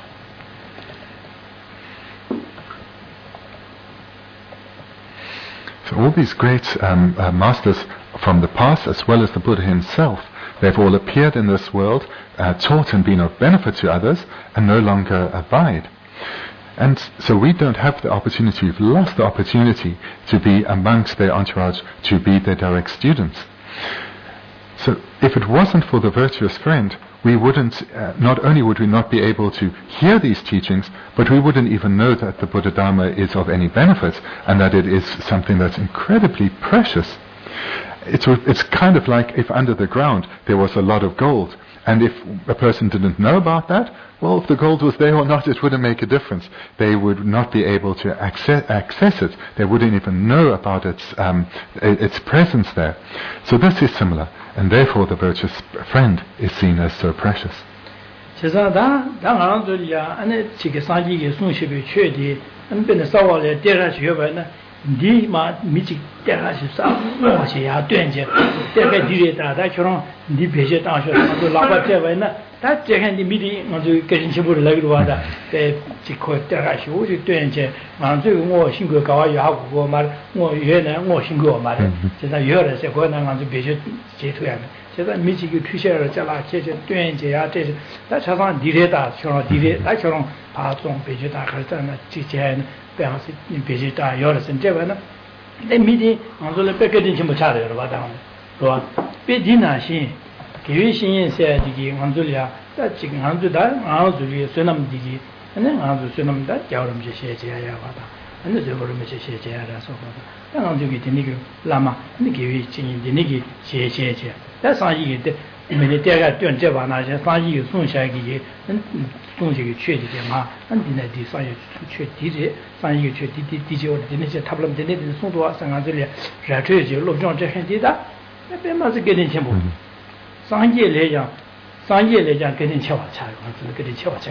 B: So all these great masters from the past, as well as the Buddha himself, they've all appeared in this world, taught and been of benefit to others, and no longer abide. And so we don't have the opportunity, we've lost the opportunity to be amongst their entourage, to be their direct students. So if it wasn't for the virtuous friend, we wouldn't, not only would we not be able to hear these teachings, but we wouldn't even know that the Buddha Dharma is of any benefit, and that it is something that's incredibly precious. It's kind of like if under the ground there was a lot of gold, and if a person didn't know about that, well, if the gold was there or not, it wouldn't make a difference. They would not be able to access it. They wouldn't even know about its presence there. So this is similar, and therefore the virtuous friend is seen as so precious.
A: Di ma michi terra si sa mo si ya tuan je te ke di da da chron di be je da sho do la ba te wa na da je kan di mi di ngo zu ke jin chi bu la lu wa da te chi ko terra shi wo ji tuan je ma zu ngo xin ge ga wa ya gu go ma ngo ye na ngo xin ge ma de je da ye le se ko na ngo zu be je je tu ya de je da mi chi ge tu xie le ja la che je tuan je ya te da cha sang di le da chron di le da chron pa zong be je da ka zhe na ji jian Perhaps in Pejita, Yoris and Jevana, they meet on the Pecadin Chimachari or Vadam. Pedina, she, Kivishin said, Digi, Manzulia, that chicken Handu, Handu, Sunam Digi, and then Handu Sunam, that Yarum Jayavada, and the Zurum Jayara, so forth. And Handu get the Nigger Lama, and the Kivishin, the Nigi, Jay. That's how you get the military to Javana, Sanji, Sunshagi, and Sunshagi Trade, and then the Sanji Trade, Sanji Trade, or the Nation Tablam, the Nation Suntua, Sangazilia, Ratrage, Lojon Jahandida, they must get in Chamber. Sanji Leja getting Chawa, getting Chawa.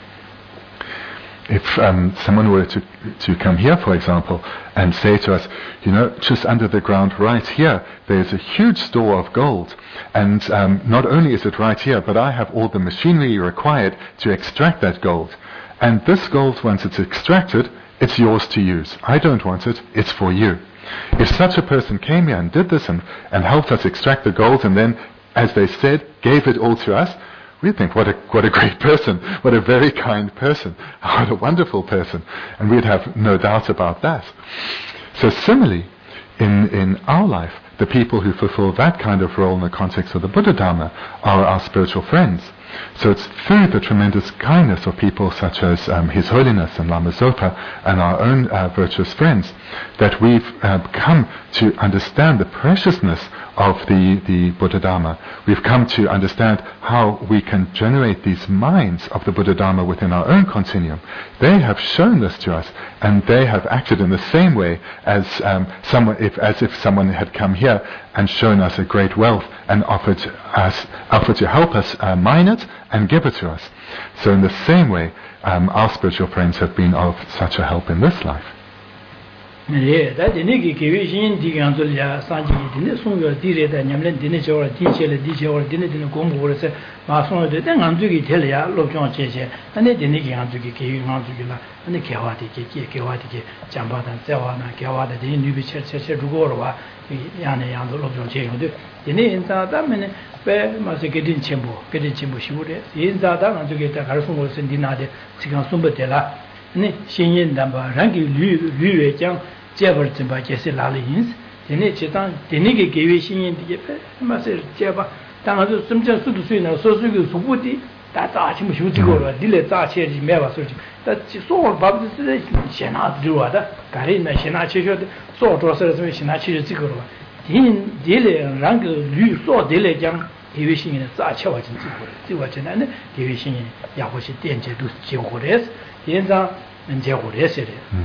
B: If someone were to come here, for example, and say to us, just under the ground right here, there's a huge store of gold, and not only is it right here, but I have all the machinery required to extract that gold, And this gold, once it's extracted, it's yours to use. I don't want it, it's for you. If such a person came here and did this and helped us extract the gold and then, as they said, gave it all to us, we'd think, what a great person, what a very kind person, what a wonderful person. And we'd have no doubt about that. So similarly, in our life, the people who fulfill that kind of role in the context of the Buddha Dharma are our spiritual friends. So it's through the tremendous kindness of people such as His Holiness and Lama Zopa and our own virtuous friends that we've come to understand the preciousness of the Buddha Dharma. We've come to understand how we can generate these minds of the Buddha Dharma within our own continuum. They have shown this to us, and they have acted in the same way as if someone had come here and shown us a great wealth and offered to help us mine it and give it to us. So in the same way, our spiritual friends have been of such a help in this life.
A: 네, 다 데네기 계획신 디간솔야 산지 데네 송여 디레다 냠len 데네 저월 디체레 디체월 데네 공부를 마송을 때 안주기 될야 롭종 제제 아니 데네기 안주기 계획 안주기라 아니 개화디게 잠바단 세와나 개화데 데네 뉴비 체체 루고로와 야네 양도 롭종 제용데 데네 인자다면에 배 마세게딘 쳔보 시부레 인자다 안주기 때 가르송을 선디나데 지금 숨버텔라 네 신인 담바 랑기 류외장 제벌 좀 봐게서 라리인스 데네 제단 데네게 계획 신인 디게 마세 제바 당아도 점점 수도 수이나 소수기 수부디 다다 아침 휴지고로 딜레 자체지 매와서지 다 소월 밥스 신나 들어와다 가리나 신나 치셔도 소조서 좀 신나 치지 지고로 딘 딜레 랑그 류소 딜레장 계획 신인의 자체와 진 지고로 지와전에 계획 신인 야고시 된제도 지고레스 인자 은제고레스레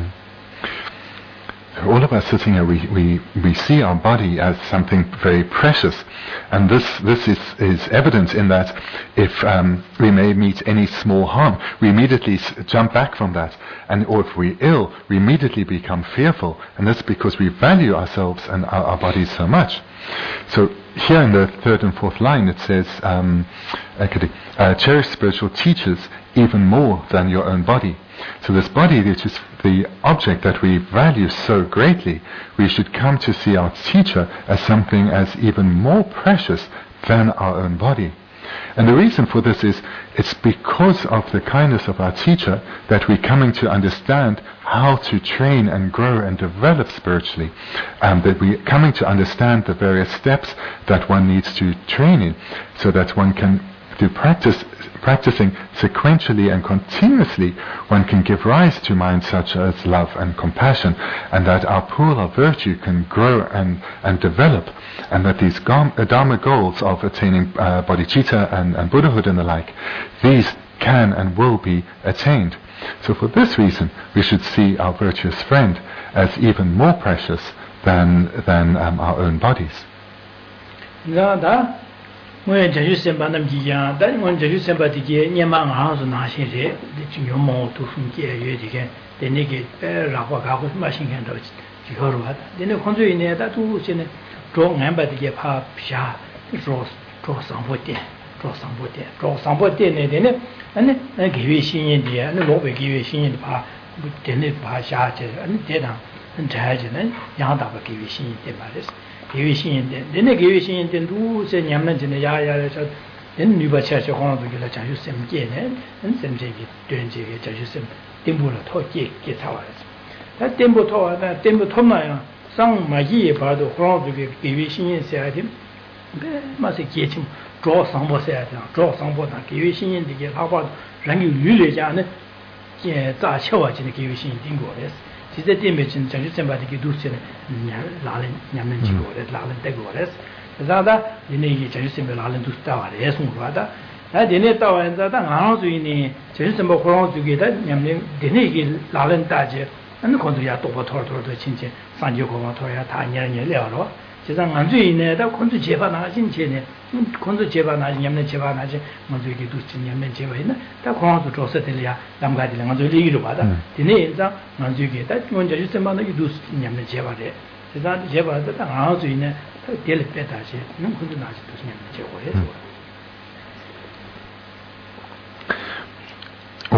B: All of us sitting here, we see our body as something very precious, and this is evident in that if we may meet any small harm, we immediately jump back from that, or if we're ill, we immediately become fearful, and that's because we value ourselves and our bodies so much. So here in the third and fourth line it says, cherish spiritual teachers even more than your own body. So this body, which is the object that we value so greatly, we should come to see our teacher as something as even more precious than our own body. And the reason for this is, it's because of the kindness of our teacher that we're coming to understand how to train and grow and develop spiritually. That we're coming to understand the various steps that one needs to train in, so that one can, through practicing sequentially and continuously, one can give rise to minds such as love and compassion, and that our pool of virtue can grow and develop, and that these Dharma goals of attaining bodhicitta and Buddhahood and the like, these can and will be attained. So for this reason, we should see our virtuous friend as even more precious than our own bodies.
A: When Jeju Semba Namjiya, that when Jeju Semba Dige, Yamang House and Nashire, the Yomo to Funkia Yudigan, the Nigget, Rapaka, machine hand of Jihorwat, then the country in there that was in a strong number to get half Sha, draw somebody, and then give you singing in there, and the Lord will give you singing in the park, then it by Sha and Dena and Tajan and Yanda give you singing in the Paris. Then they give you then do say Yamlan in the Yaya, then Nuba Church of Honor to get a chance to send Jen and send Jake, doing Jake, Jajusem, Timbu get towers. That Timbu Tower, that Timbu Toma, some Magi part of Honor to give you singing, said him, must get him, draw some more said, draw some more, give you singing to get how about Rangi Yulijan, Zachawa in the give you singing Dingo. She's a image in somebody to do Lalin Yamanjigo, that Lalin Degores. Zada, the Negi Jerusalem Lalin to Star, yes, Murada. That the Neta and Zada, house in the Jerusalem Coron to get that Yamin, the Negi Lalin Tajer, and the country at Topator to Chinche, San Yogo, Tanya, and Yellow. She's an Andrew in there, that country Jevana in Chene, country Jevana, Yaman Jevana, Monzuki to Yaman Jevana, that Coron to Josetilia, Lamgadi, and the Ligada. The names are Manzuki, that when you say Mana, you do Yaman Jevade. She's not Jeva, that house in a daily petache, no good night to Yaman Jeva.
B: All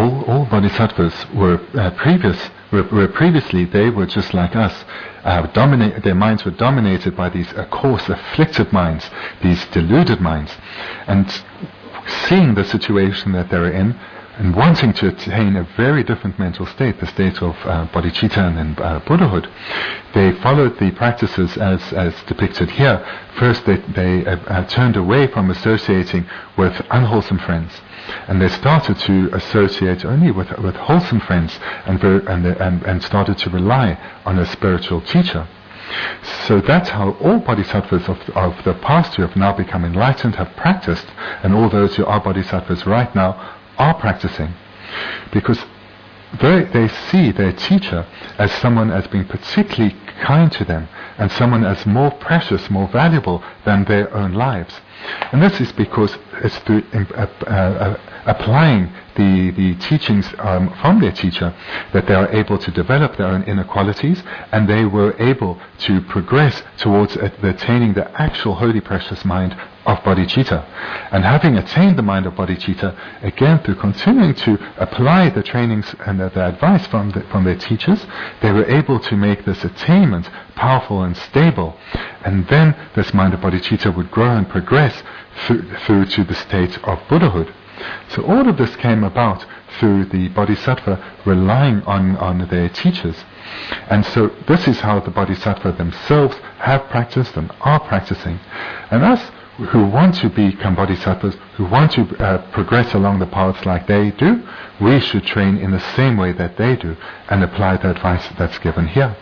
B: all bodhisattvas were previously, they were just like us. Their minds were dominated by these coarse, afflicted minds, these deluded minds. And seeing the situation that they were in, and wanting to attain a very different mental state, the state of bodhicitta and Buddhahood, they followed the practices as depicted here. First, they turned away from associating with unwholesome friends, and they started to associate only with wholesome friends, and started to rely on a spiritual teacher. So that's how all bodhisattvas of the past who have now become enlightened have practiced, and all those who are bodhisattvas right now are practicing, because they see their teacher as someone as being particularly kind to them, and someone as more precious, more valuable than their own lives. And this is because it's through applying the teachings from their teacher that they are able to develop their own inner qualities, and they were able to progress towards attaining the actual holy precious mind of bodhicitta. And having attained the mind of bodhicitta, again through continuing to apply the trainings and the advice from their teachers, they were able to make this attainment powerful and stable. And then this mind of bodhicitta would grow and progress through to the state of Buddhahood. So all of this came about through the bodhisattva relying on their teachers. And so this is how the bodhisattva themselves have practiced and are practicing. And us who want to become bodhisattvas, who want to progress along the paths like they do, we should train in the same way that they do and apply the advice that's given here.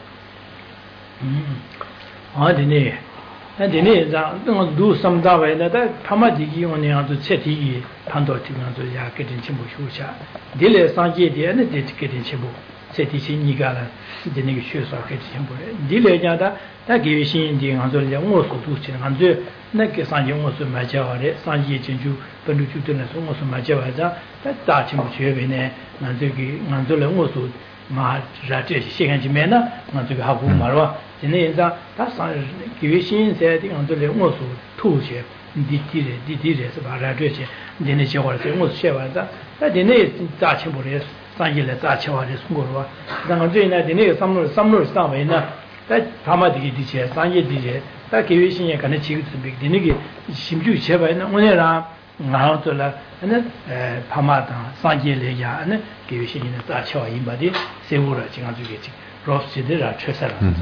A: do some way that Pamadiki on the Cheti, Pandotin, ya getting Chimbu Shusha. Dile Sanji, and the getting Chimbu, Cheti Nigala, the negotiators are getting Chimbu. Dile Yada, that gave Shin the Anzolia also to Chin, and the Nakasan also Majavare, Sanji Chinju, Pendutunas almost Majavaza, that Dachim Chevene, Nanzola also. Maharati Shikanjimena, Nantuhabu Marwa, Geneza, that's Kivishin said on the also two ship, did about Radrish, Denisha was almost Shevada, that the name Dachimores, Sangila Dachawa, Sungurwa, Zanjina, the name some Stamina, that Pamadi DJ, Sangi DJ, that Kivishin can achieve to be the Nigi, Shimju Sheva, and Onera. Mahatula and Pamata, Sanjeleya, and Kivishin in the Tacho in body, Sevura Chingazuki, Rosidera Tresala.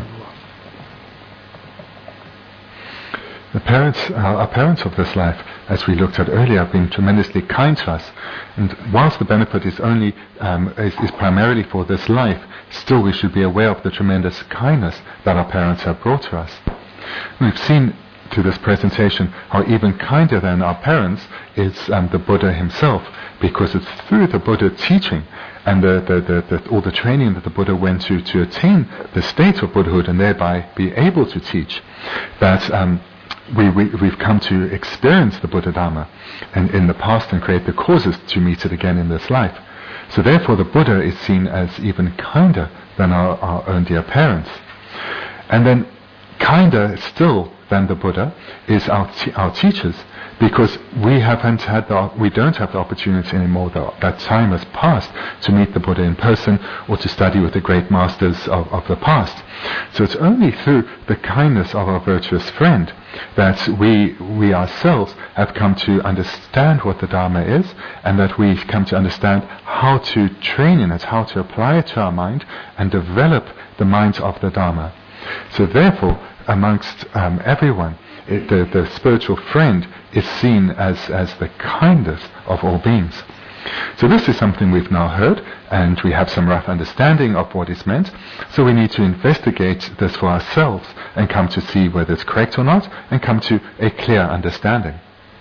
B: The parents, our parents of this life, as we looked at earlier, have been tremendously kind to us. And whilst the benefit is only is primarily for this life, still we should be aware of the tremendous kindness that our parents have brought to us. We've seen to this presentation how even kinder than our parents is the Buddha himself, because it's through the Buddha teaching and all the training that the Buddha went to attain the state of Buddhahood and thereby be able to teach that we've come to experience the Buddha Dharma and in the past and create the causes to meet it again in this life. So therefore the Buddha is seen as even kinder than our own dear parents. And then kinder still than the Buddha is our teachers, because we don't have the opportunity anymore. That time has passed to meet the Buddha in person or to study with the great masters of the past. So it's only through the kindness of our virtuous friend that we ourselves have come to understand what the Dharma is, and that we come to understand how to train in it, how to apply it to our mind and develop the minds of the Dharma. So therefore, amongst everyone, the spiritual friend is seen as the kindest of all beings. So this is something we've now heard, and we have some rough understanding of what is meant, so we need to investigate this for ourselves and come to see whether it's correct or not, and come to a clear understanding.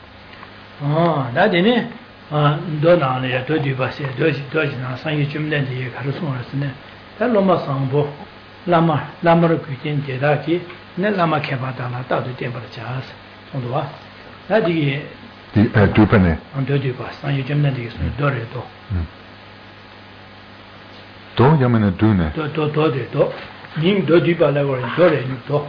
A: Lama Kebatana, Tatu Temple Chas, on the what? That the
B: Dupane.
A: On the Dupas, and you gymnasium, Doreto.
B: Do Yamana Dune.
A: Do, Ming Dodiba level in Dore, do.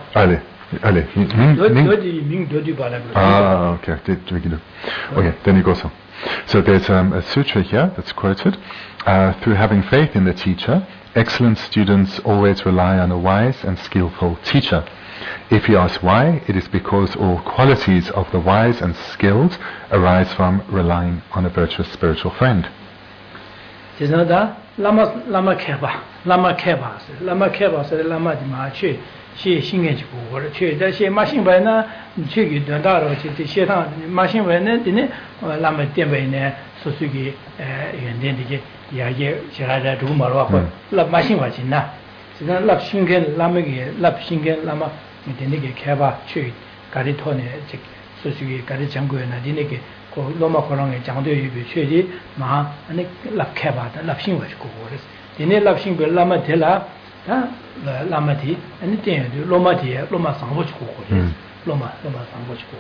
B: Ale, Ming Dodiba level. Ah, okay, okay, then you go so. So there's a sutra here that's quoted, through having faith in the teacher, excellent students always rely on a wise and skillful teacher. If you ask why, it is because all qualities of the wise and skilled arise from relying on a virtuous spiritual friend.
A: Lama kheba lama di ma che she singen ji bu wo che da she ma sing bai na che gi da da ro che she ta ma sing bai ne de ne lama tian bai ne su su gi yuan den de ge ya ye che ra da du ma ro ko la ma sing ba jin na ji da la singen lama ge la singen lama de ne ge kheba che ga ri tho ne che su su gi ga ri jang gu na de ne ge ko loma ko rang ge jang de yu bi che ji ma ne la kheba da la sing ba ji ko wo de dine lapsing be lama thela ta lama thi ani ten de loma thi loma sangbo chi ko ko loma sangbo chi ko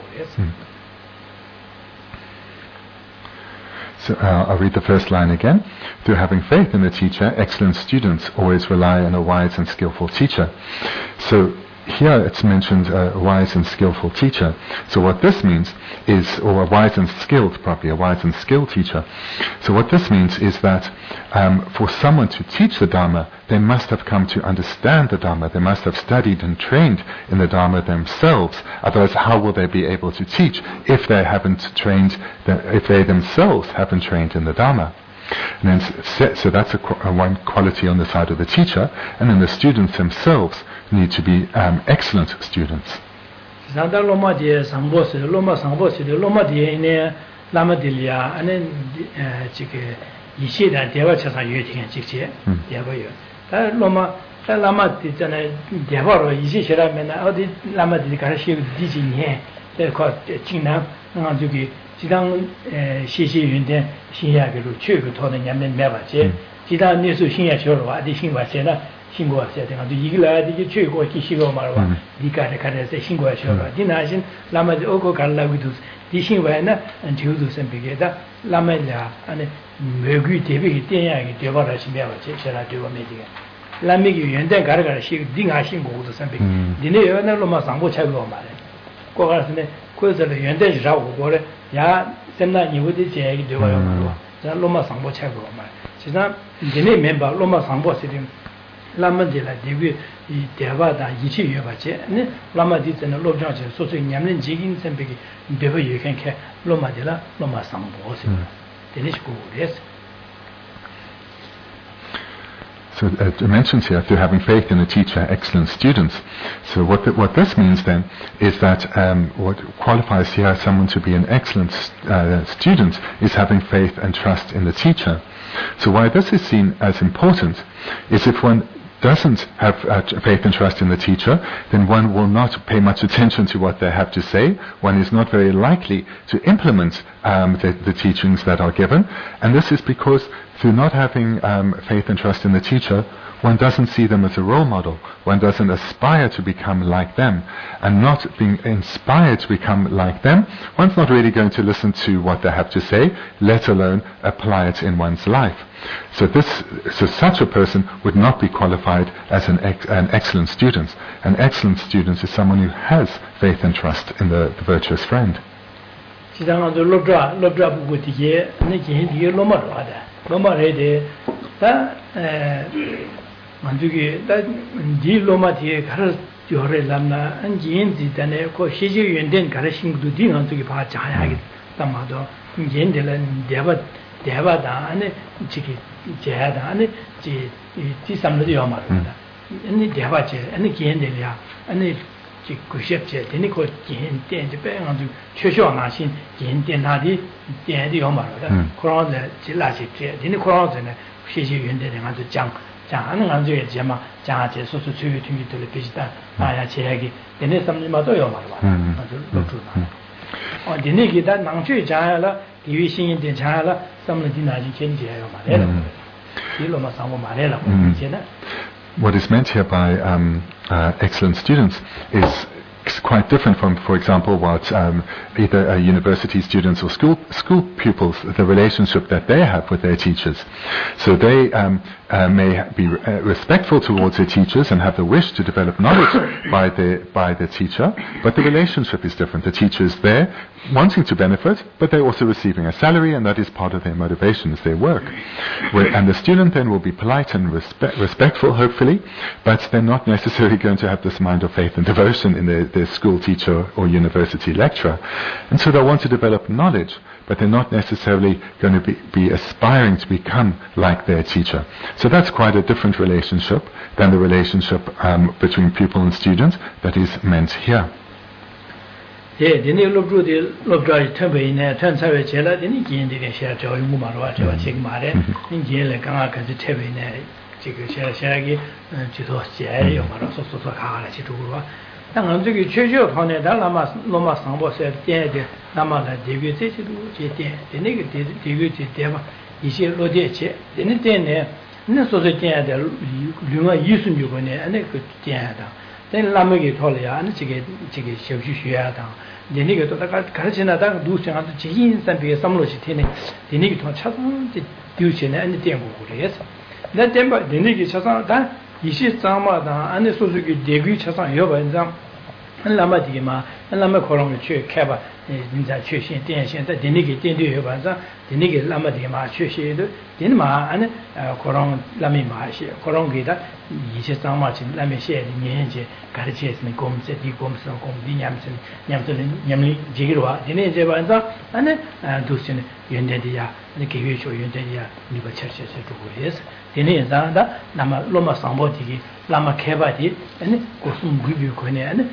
B: So I'll read the first line again. Through having faith in the teacher, excellent students always rely on a wise and skillful teacher. So here it's mentioned a wise and skillful teacher. So what this means is, or a wise and skilled teacher. So what this means is that for someone to teach the Dharma, they must have come to understand the Dharma. They must have studied and trained in the Dharma themselves. Otherwise, how will they be able to teach if they themselves haven't trained in the Dharma? And then, so that's one quality on the side of the teacher, and then the students themselves need to be excellent students.
A: Loma sangbo loma ne lama dilia ane chike yishi da deva chasa yue tigan chikche deva yo ta lama di jana deva ro yishi shira mena odi lama di kara shi di ji nye te ko jingna nga ju gi jidang shi yun den xin ya ge lu chue ge to de nyam men me ba je jidang ne su xin ya chue ro wa di xin ba che na xin go se de nga du yi la di chue go ki shi go ma ro di ka de se xin go chue ro di na xin lama de o go ka la wi du di xin wa na an ju du sen be ge da lama ya ane me gu de be de ya ge de ba ra xin me ba che sha la de ba me de lama ge yuan den ga ga shi di nga xin go du sen be di ne yo na lo ma sang bo cha go ma le ko ga se ne ko ze le yuan den ji ra wo go le ya sem na ni wo de je ge de ba yo ma lo za lo ma sang bo cha go ma chi na di ne me ba lo ma sang bo se de lama de la de gu i de ba da yi chi yue ba che ne lama di zhen lo zhang che so so nyam len ji yin sen be ge de ba yue ken ke lo ma de la lo ma sang bo se de ne shu des.
B: So it mentions here, through having faith in the teacher, excellent students. So what this means then is that what qualifies here someone to be an excellent student is having faith and trust in the teacher. So why this is seen as important is if one doesn't have faith and trust in the teacher, then one will not pay much attention to what they have to say. One is not very likely to implement the teachings that are given. And this is because through not having faith and trust in the teacher, one doesn't see them as a role model. One doesn't aspire to become like them. And not being inspired to become like them, one's not really going to listen to what they have to say, let alone apply it in one's life. So such a person would not be qualified as an excellent student. An excellent student is someone who has faith and trust in the virtuous friend.
A: 만두기 다 디로마티에 가르 요래 람나 안진지 단에 고 시지 연된 가르싱도 디한두기 봐 자야기 담아도 인젠들은 대바다 안에 지기 제하다 안에 지 삼르도 요마다 아니 대바제 아니 기엔들이야 아니 지 구십제 되니 고 기엔된지 빼가지고 최쇼나신 기엔된나디 된디 요마다 그런데 질라지제 되니 그런데 시지 연된 가지고 장하는 간주에 제마 장하제 소소 주의 등기들을 비슷한 아야 제약이 얘네 삼림마도 요마로 아주 높구나 얘네기다 낭주에 장하라 디위신인데 장하라 삼르디나지 견제해요 말해라 이로마 상고 말해라 이제는
B: What is meant here by excellent students is quite different from, for example, what either university students or school pupils, the relationship that they have with their teachers. So they may be respectful towards their teachers and have the wish to develop knowledge by the teacher, but the relationship is different. The teacher is there wanting to benefit, but they're also receiving a salary, and that is part of their motivation, is their work. And the student then will be polite and respectful, hopefully, but they're not necessarily going to have this mind of faith and devotion in their school teacher or university lecturer. And so they'll want to develop knowledge, but they're not necessarily going to be aspiring to become like their teacher. So that's quite a different relationship than the relationship between pupil and student that is meant here.
A: Lama Korong Chu Kaba, Ninja Chushin, Tian, the Dinigi Dindu Hubanza, Dinigi Lama Dima Chushi, Dinma, and Korong Lamima, Korong Gita, Yisha Martin, Lamishe, Nienje, Karaches, Nikom, Seti Goms, Yamson, Yamli, Jigua, Dinja Banza, and Dusin, Yundedia, the Kiwisho Yundedia, Niba Churches to Yes, Dinizanda, Lama Loma Samboti, Lama Kebati, and Kosum Gubu Kone, and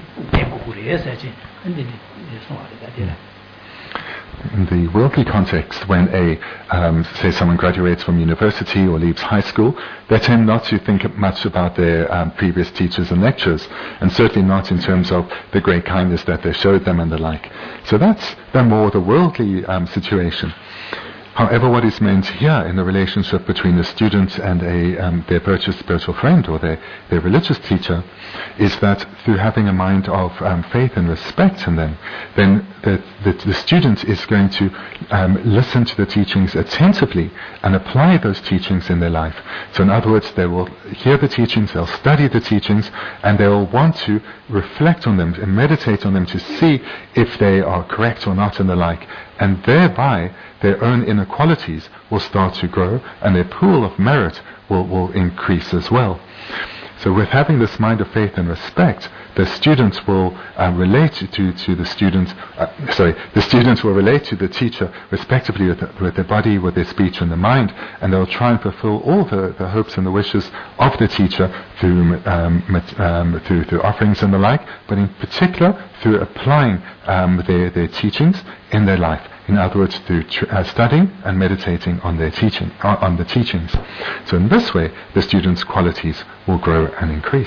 B: in the worldly context, when say someone graduates from university or leaves high school, they tend not to think much about their previous teachers and lecturers, and certainly not in terms of the great kindness that they showed them and the like. So that's more the worldly situation. However, what is meant here in the relationship between the student and their virtuous spiritual friend or their religious teacher is that through having a mind of faith and respect in them, then the student is going to listen to the teachings attentively and apply those teachings in their life. So in other words, they will hear the teachings, they'll study the teachings, and they will want to reflect on them and meditate on them to see if they are correct or not and the like. And thereby, their own inner qualities will start to grow, and their pool of merit will increase as well. So with having this mind of faith and respect, the students will relate to the student, the students will relate to the teacher respectively with their body, with their speech and their mind, and they'll try and fulfill all the hopes and the wishes of the teacher through offerings and the like, but in particular through applying their teachings in their life. In other words, through studying and meditating on their on the teachings. So in this way, the students' qualities will grow and increase.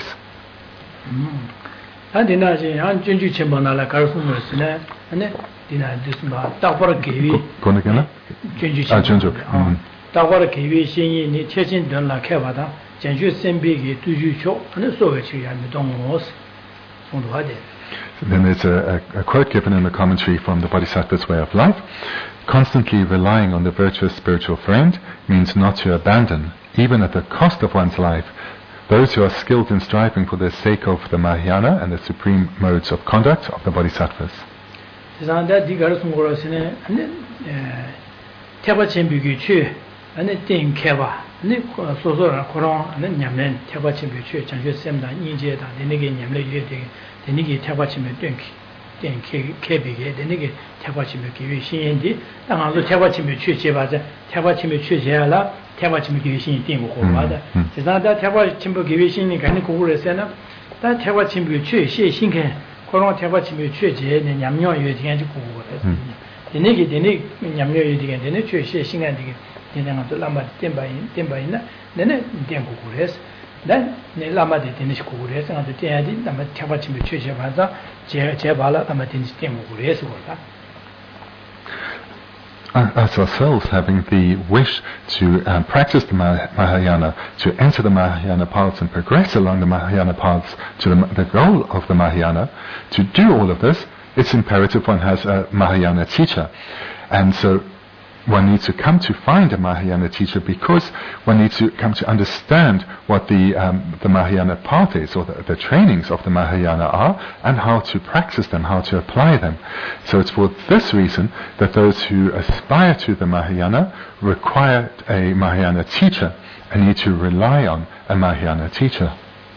B: Then there's a quote given in the commentary from the Bodhisattva's Way of Life. Constantly relying on the virtuous spiritual friend means not to abandon, even at the cost of one's life, those who are skilled in striving for the sake of the Mahayana and the supreme modes of conduct of the Bodhisattvas. Then lama de tenish kugures and the tiadi lama tabachim chevaza jebala amatin stem gures. us ourselves having the wish to practice the Mahayana, to enter the Mahayana paths and progress along the Mahayana paths to the goal of the Mahayana, to do all of this, it's imperative one has a Mahayana teacher. And so one needs to come to find a Mahayana teacher because one needs to come to understand what the Mahayana path is, or the trainings of the Mahayana are, and how to practice them, how to apply them. So it's for this reason that those who aspire to the Mahayana require a Mahayana teacher and need to rely on a Mahayana teacher.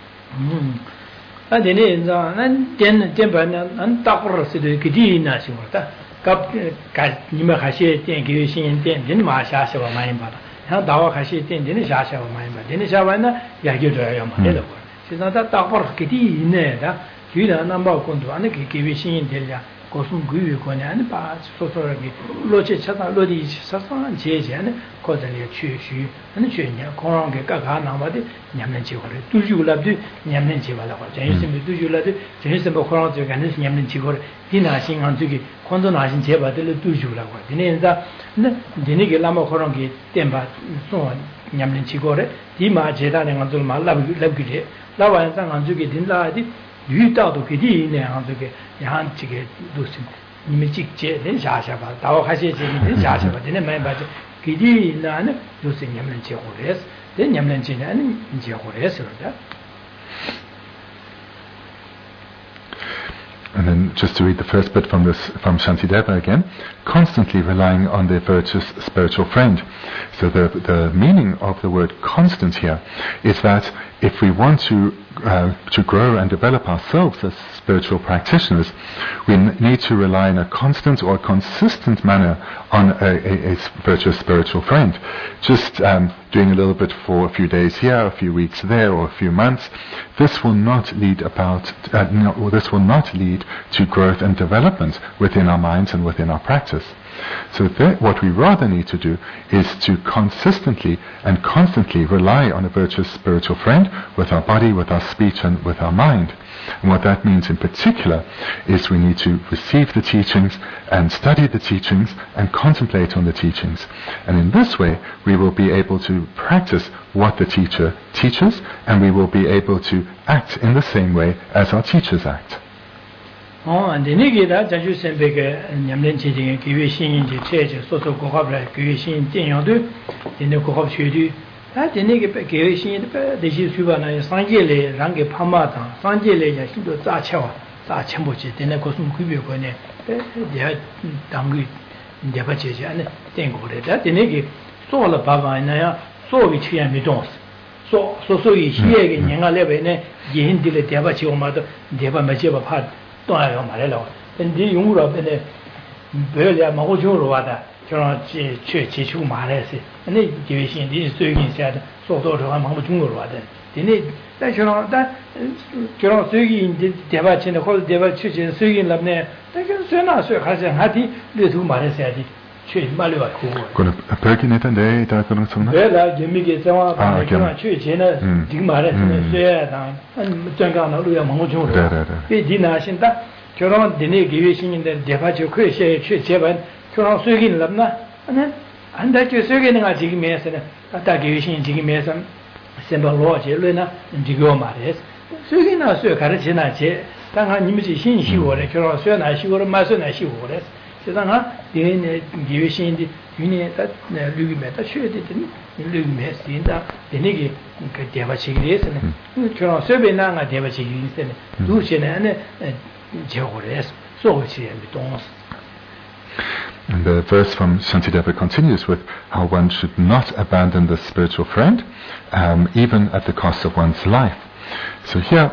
A: 갑 니마 가시에 땡기 신인 땡진 마샤샤와 많이 받아. 한 다와 가시에 땡진이 샤샤와 많이 받아. 되는 샤와나 야기줘야 말이다. 세상다 딱벌 기디 있네다. 뒤나 남바 건도 안에 기기 신인 될야. 고순 구유 권에 안에 바 소소하게 로체 차다 로디 사상 제제는 거절이 취취 하는 죄냐. 그런게 까가 나마디 냠는 지고를 두주라도 냠는 지발하고 전심도 두주라도 전심도 그런 저 간에 냠는 지고를 디나신 안 저기 권도 나신 제바들 두주라고. 디네자 근데 디네게 라마 그런게 땜바 소 냠는 지고를 디마 제다는 것들 말라비 랩기게 라와상 안 저기 딘라디 유다도 그디네 안 저기 양 지게 도심 님이 직제 된 샤샤바 다와 가시 지는 샤샤바 되는 많이 봐지 그디 나는 도심 냠는 제고레스 된 냠는 지는 제고레스로다.
B: And then just to read the first bit from Shantideva again, constantly relying on the virtuous spiritual friend. So the meaning of the word constant here is that if we want to grow and develop ourselves as spiritual practitioners, we need to rely in a constant or consistent manner on a virtuous spiritual friend. Just doing a little bit for a few days here, a few weeks there, or a few months, this will not lead to growth and development within our minds and within our practice. So what we rather need to do is to consistently and constantly rely on a virtuous spiritual friend with our body, with our speech, and with our mind. And what that means in particular is we need to receive the teachings and study the teachings and contemplate on the teachings. And in this way, we will be able to practice what the teacher teaches, and we will be able to act in the same way as our teachers act.
A: 안데니게다 자주선배가 냠는 지진의 기회 신인지 체제 소소 고갑을 기회 신인 땡여도 되는 고갑 쉐디 다 되네게 기회 신인 대시 수반에 상계래 랑게 파마다 상계래 야신도 짜쳐와 짜첨보지 되는 고숨 구비고네 야 당기 내가 제지 안에 땡고래다 되네게 소라 바바나야 소위 취한 미동스 소소이 시에게 내가 레베네 예인들의 대바치 오마도 대바 맞제바 파 또아요 말해라. 근데 용으로 앞에 별이야 먹고 주로 와다. 저런 지치고 말해서. 근데 기회신이 수익인 세다. 소소로 먹고 주로 와다. 근데 저런 수익인 대바치는 홀 대바치 수익인 납네. 근데 선아서 가서 하디 레도 말해서야지. 최 말려 갖고.
B: 그는 별기네던데 다 그런 성나.
A: 내가 재미게 상황 그냥 최제는 지금 말했으면 쇠야다. 한 장가나로야 먹고 주로. 이 디나신다. 결혼 되네 기회신인데 대바지 그에 제반 결혼 수익인 납나. 아니 안다 저 수익인 거 지금 해서는 아까 기회신 지금 해서 셈발로 제르나 지고 말했어. 수익이나 수익 가르치나 제 당한 님이 신시고래 결혼 수익나 시고를 마서나 시고래. 세상아 되네 기회신인데 윤에 다 류기메다 쉬어되더니 류기메스인다 되네게 그 대바치기에서는 결혼 수익이나가 대바치기에서는 두시는 제고래서 소치에 미동스.
B: And the verse from Shantideva continues with how one should not abandon the spiritual friend, even at the cost of one's life. So here,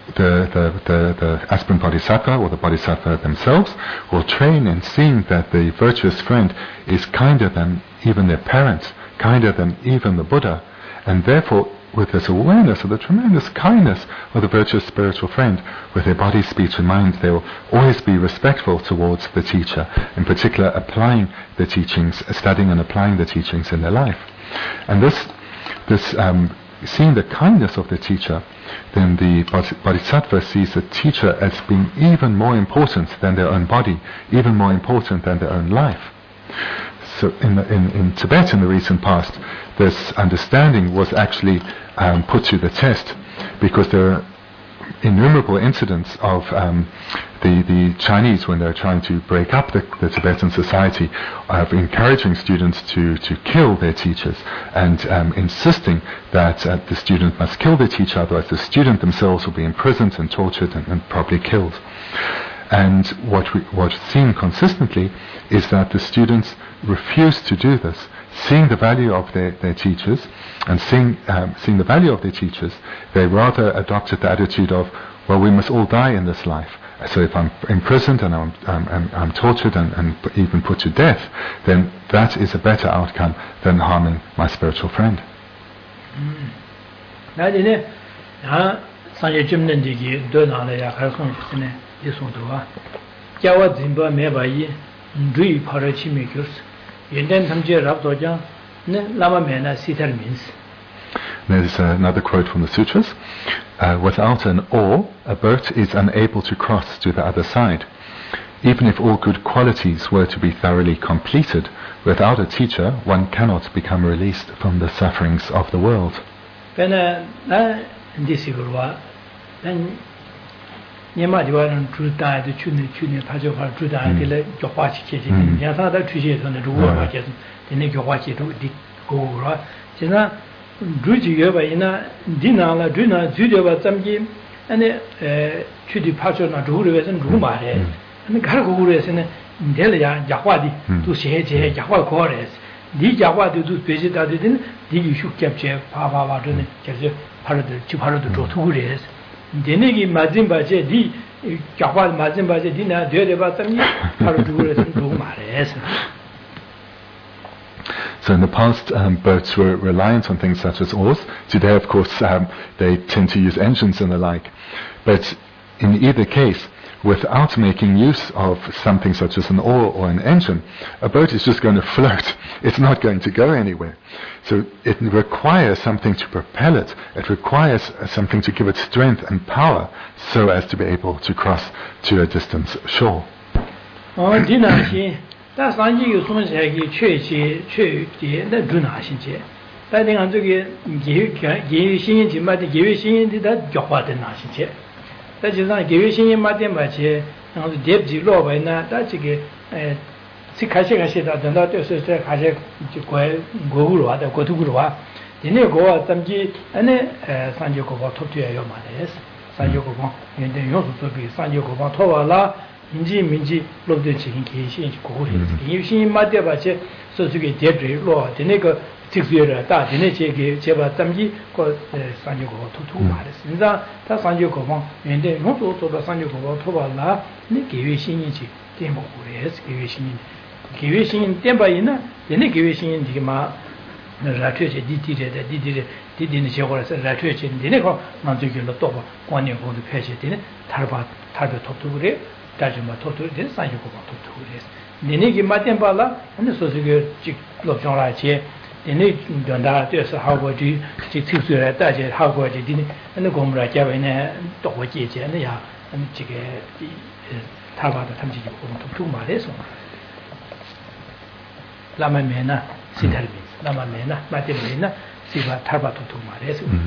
B: the aspirant bodhisattva or the bodhisattva themselves will train in seeing that the virtuous friend is kinder than even their parents, kinder than even the Buddha, and therefore with this awareness of the tremendous kindness of the virtuous spiritual friend, with their body, speech and mind, they will always be respectful towards the teacher, in particular applying the teachings, studying and applying the teachings in their life. And this seeing the kindness of the teacher, then the bodhisattva sees the teacher as being even more important than their own body, even more important than their own life. So in Tibet in the recent past, this understanding was actually put to the test, because there are innumerable incidents of the Chinese, when they're trying to break up the Tibetan society, of encouraging students to kill their teachers, and insisting that the student must kill their teacher, otherwise the student themselves will be imprisoned and tortured and probably killed. And what's seen consistently is that the students refuse to do this, seeing the value of their teachers, and seeing the value of their teachers. They rather adopted the attitude of, well, we must all die in this life. So if I'm imprisoned and I'm tortured and even put to death, then that is a better outcome than harming my spiritual friend. There's another quote from the sutras. Without an oar, a boat is unable to cross to the other side. Even if all good qualities were to be thoroughly completed, without a teacher, one cannot become released from the sufferings of the world. So in the past, boats were reliant on things such as oars. Today, of course, they tend to use engines and the like. But in either case, without making use of something such as an oar or an engine, a boat is just going to float. It's not going to go anywhere. So it requires something to propel it. It requires something to give it strength and power, so as to be able to cross to a distant shore.
A: That's not you so much like you church, the Dunashi. That thing on to give singing to Mati, give singing to that Joppa the Nashi. That is not give singing Mati Machi, and the deputy law by now, that's a Sikashika said that the daughter sister has a Guru, the Gotugurua. The Nego, Tamji, and Sanjoko talk to your mother, Sanjoko, and then you also be Sanjoko Tovala. Minji loved the chicken case in school. If she might have a so to get dead law, the nigger 6 years that the nature gave Jeva Tamji called Sanjoko to 2 miles. In that Sanjoko, and then not also the Sanjoko Tovala, Nikivation in Tempo, yes, givation in Tembaina, the negation in Dima, the Ratuch did in the shower as a Ratuch in the Nego, not to get the top of 1 year old patient in it, Tarba Toture. Tajima Totu, this Sanjoko Totu is. The Niki Matembala, and the Sosuga Lopjora Che, the Nik Donda, there's a Howard, Titu, Taja, Howard, and the Gomra Javana, Towaji, and the Ya, and Chige Tava, the Tamji to Mareso. Lama Mena, Sitarmis, Lama Mena, Matemena, Siva Tava to Mareso.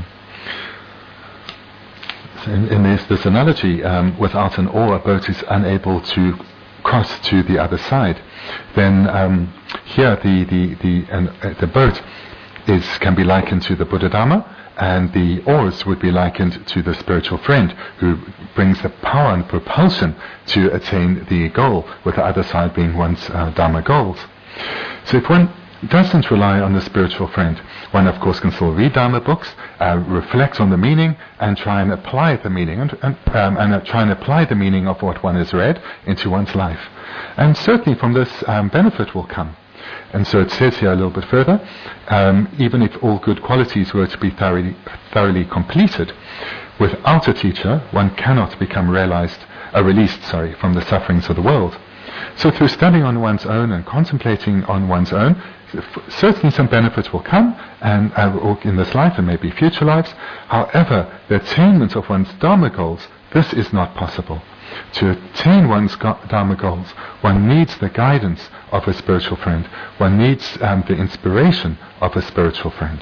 B: In this analogy, without an oar, a boat is unable to cross to the other side. Then here the boat can be likened to the Buddha Dharma, and the oars would be likened to the spiritual friend who brings the power and propulsion to attain the goal, with the other side being one's Dharma goals. So if one doesn't rely on the spiritual friend, one of course can still read Dharma books, reflect on the meaning, and try and apply the meaning, and try and apply the meaning of what one has read into one's life. And certainly from this benefit will come. And so it says here a little bit further, even if all good qualities were to be thoroughly completed, without a teacher one cannot become released from the sufferings of the world. So through studying on one's own and contemplating on one's own, certainly some benefits will come, and in this life and maybe future lives. However, the attainment of one's Dharma goals, this is not possible. To attain one's Dharma goals, one needs the guidance of a spiritual friend. One needs the inspiration of a spiritual friend.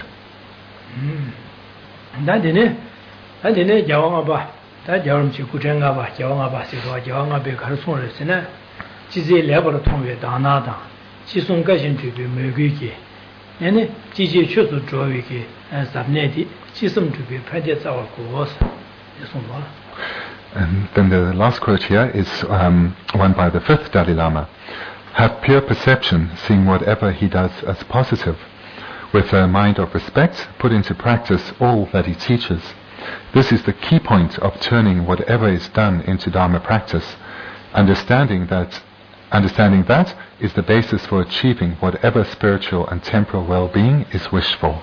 B: And then the last quote here is one by the fifth Dalai Lama. Have pure perception, seeing whatever he does as positive. With a mind of respect, put into practice all that he teaches. This is the key point of turning whatever is done into Dharma practice. Understanding that is the basis for achieving whatever spiritual and temporal well-being is wished for.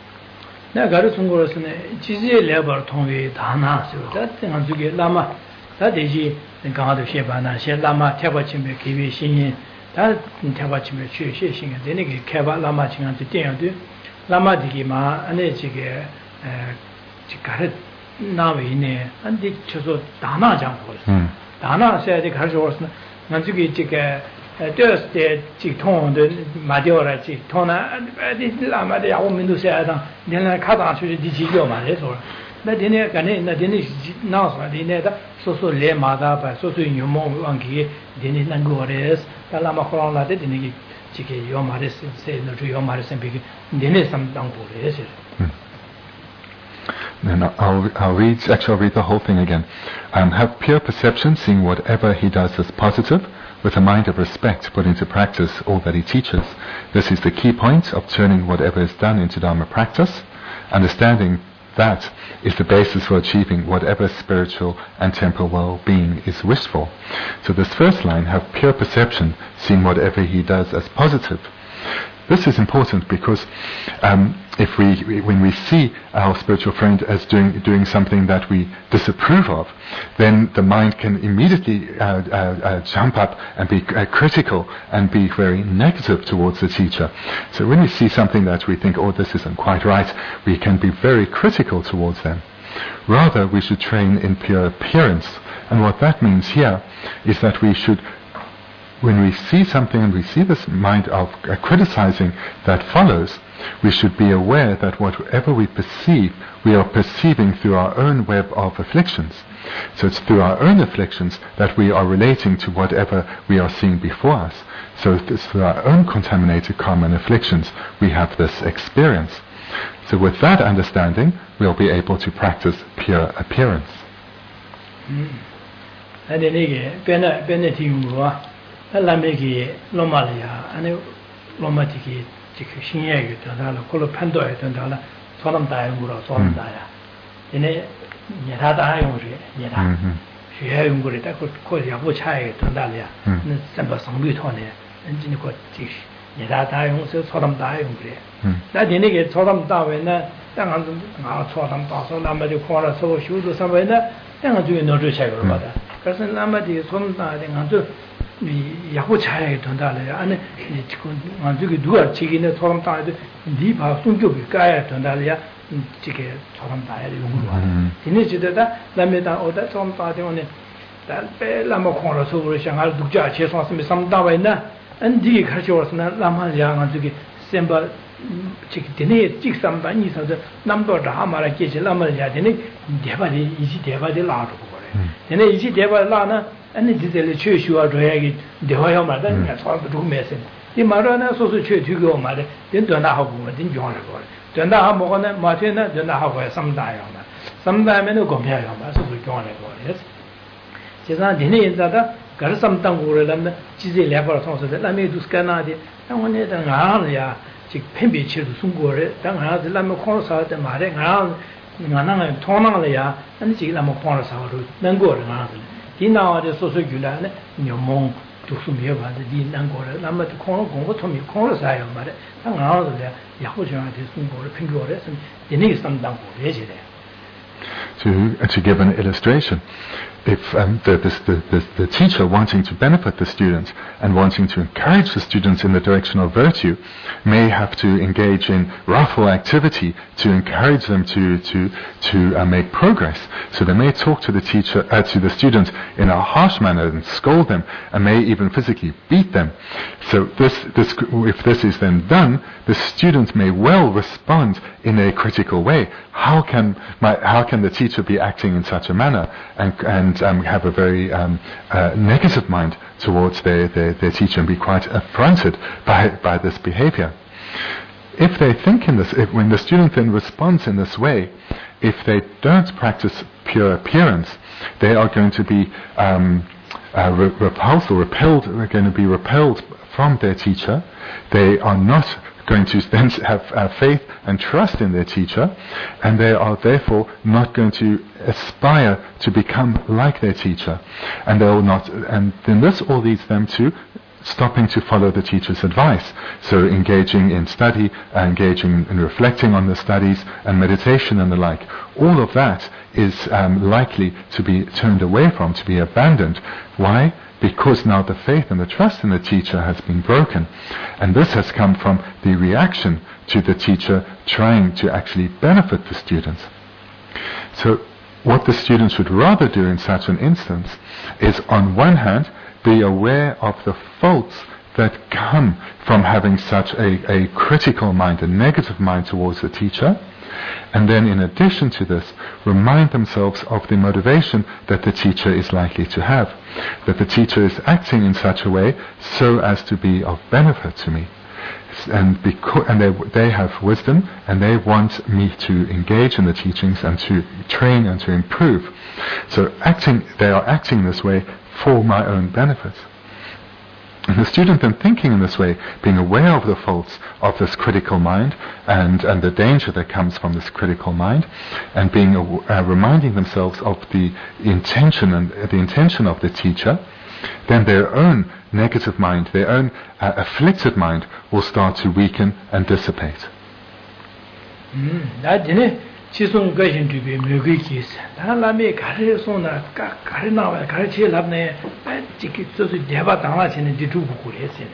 B: And I'll read the whole thing again. Have pure perception, seeing whatever he does as positive, with a mind of respect, put into practice all that he teaches. This is the key point of turning whatever is done into Dharma practice. Understanding that is the basis for achieving whatever spiritual and temporal well-being is wished for. So this first line, have pure perception, seeing whatever he does as positive. This is important because when we see our spiritual friend as doing something that we disapprove of, then the mind can immediately jump up and be critical and be very negative towards the teacher. So when we see something that we think, oh, this isn't quite right, we can be very critical towards them. Rather, we should train in pure appearance. And what that means here is that we should, when we see something and we see this mind of criticizing that follows, we should be aware that whatever we perceive, we are perceiving through our own web of afflictions. So it's through our own afflictions that we are relating to whatever we are seeing before us. So it's through our own contaminated karma and afflictions we have this experience. So with that understanding, we'll be able to practice pure appearance.
A: Lamegi Lomalia and Lomatiki Shinye Colo Pando and Sonam Diamura, Sonam Dia. In a Yata Yeta, she had that could call Yabuchai Tandalia, and Samba Sambutone, and Jinico Tish. Yeta also Sonam Diamure. That didn't get Sonam Dawena, then I'll Sonam Paso, Lamadi Quara, so she would do somewhere, then I'll do no check about that. Because Lamadi is one thing Yahoo Chai Tondale, and Manzuki Dua Chicken, Toram Tide, Deep House, Tungu, Gaia Tondalia, Chicken, Toram Tide, Initiated, Lameda, or that Toram Tide on it, that Lama Corner, so I'll do judge, some Dawena, and Dig Hachos, Lama Yang, and Zuki, Semba Chicken, Chick some Banis of the number of the Hamara Kitchen, Lama Yadini, Devadi, easy Devadi Lard. Then easy Deva Lana. And it is a church you are dragging the Hoya Mother, that's all the two message. The Marana also church you go, mother, then don't know how good, then join a boy. Don't know how Morana, Martina, don't know how some die on that. Sometime in a compare on that, so we join a boy, yes. She's not in that, got some tongue or them, she's a level of songs that let me do Scanadi, and when it and Alia, she pimby chill to Sungore, then has the Lama Corsa, the Marek around, Nana, Tonalia, and she Lama Corsa, then go around. Now the social gulan, your mong to Sumia, the Dean and Gora, Lama to Congo to me, Congo Sire, but hang out there, Yahuja, the Sungor, Pingores, and the next some down for
B: to give an illustration. If the teacher wanting to benefit the student and wanting to encourage the students in the direction of virtue may have to engage in wrathful activity to encourage them to make progress. So they may talk to the teacher, to the student in a harsh manner and scold them, and may even physically beat them. So if this is then done, the student may well respond in a critical way. How can the teacher be acting in such a manner and have a very negative mind towards their teacher and be quite affronted by this behavior? If they think in this, when the student then responds in this way, if they don't practice pure appearance, they are going to be repulsed or repelled. They're going to be repelled from their teacher. They are not going to then have faith and trust in their teacher, and they are therefore not going to aspire to become like their teacher, and they will not. And then this all leads them to stopping to follow the teacher's advice. So engaging in study, engaging in reflecting on the studies and meditation and the like. All of that is likely to be turned away from, to be abandoned. Why? Because now the faith and the trust in the teacher has been broken. And this has come from the reaction to the teacher trying to actually benefit the students. So what the students would rather do in such an instance is, on one hand, be aware of the faults that come from having such a critical mind, a negative mind towards the teacher, and then in addition to this, remind themselves of the motivation that the teacher is likely to have, that the teacher is acting in such a way so as to be of benefit to me. And they have wisdom, and they want me to engage in the teachings and to train and to improve. So they are acting this way for my own benefit. And the student then thinking in this way, being aware of the faults of this critical mind and the danger that comes from this critical mind, and being reminding themselves of the intention of the teacher, then their own negative mind, their own afflicted mind will start to weaken and dissipate.
A: Chisung Gashin to be Mugikis, Talame Karisona, Karina, Karachi Labne, Chikitu Deva Tamachin and Ditu Kuresin,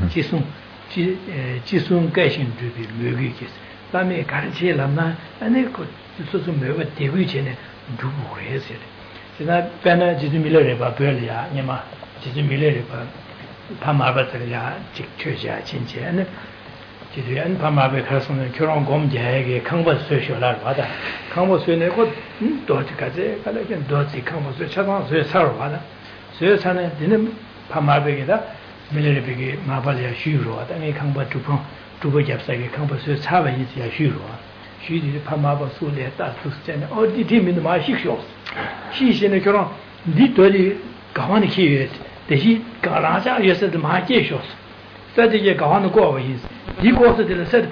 A: Chisung Gashin to be Mugikis, Lame Karachi Lamna, and they could Susum Devichin and Dubu. Sina Pena Jizumileva, Belia, Yama, Jizumileva, Pamabatalia, Chikchuja, Chinchi, and 지도연 밤아베 가서는 결혼 검제에게 강버스쇼 날마다 강버스에 곧 도지까지 가려긴 도지 강버스 차단소에 살아 와다 소에서는 되는 밤아베게다 밀레베게 마발이야 쉬로 와다 이 강버 두번 잡사게 강버스에 차바 있어야 쉬로 와 쉬디 밤아베 소리에 따스잖아 어디 팀인도 마시쇼 시신의 결혼 니도리 가만히 키에 대시 가라자 예서도 마게쇼 사디게 가하는 거 있어. 이곳에들 셋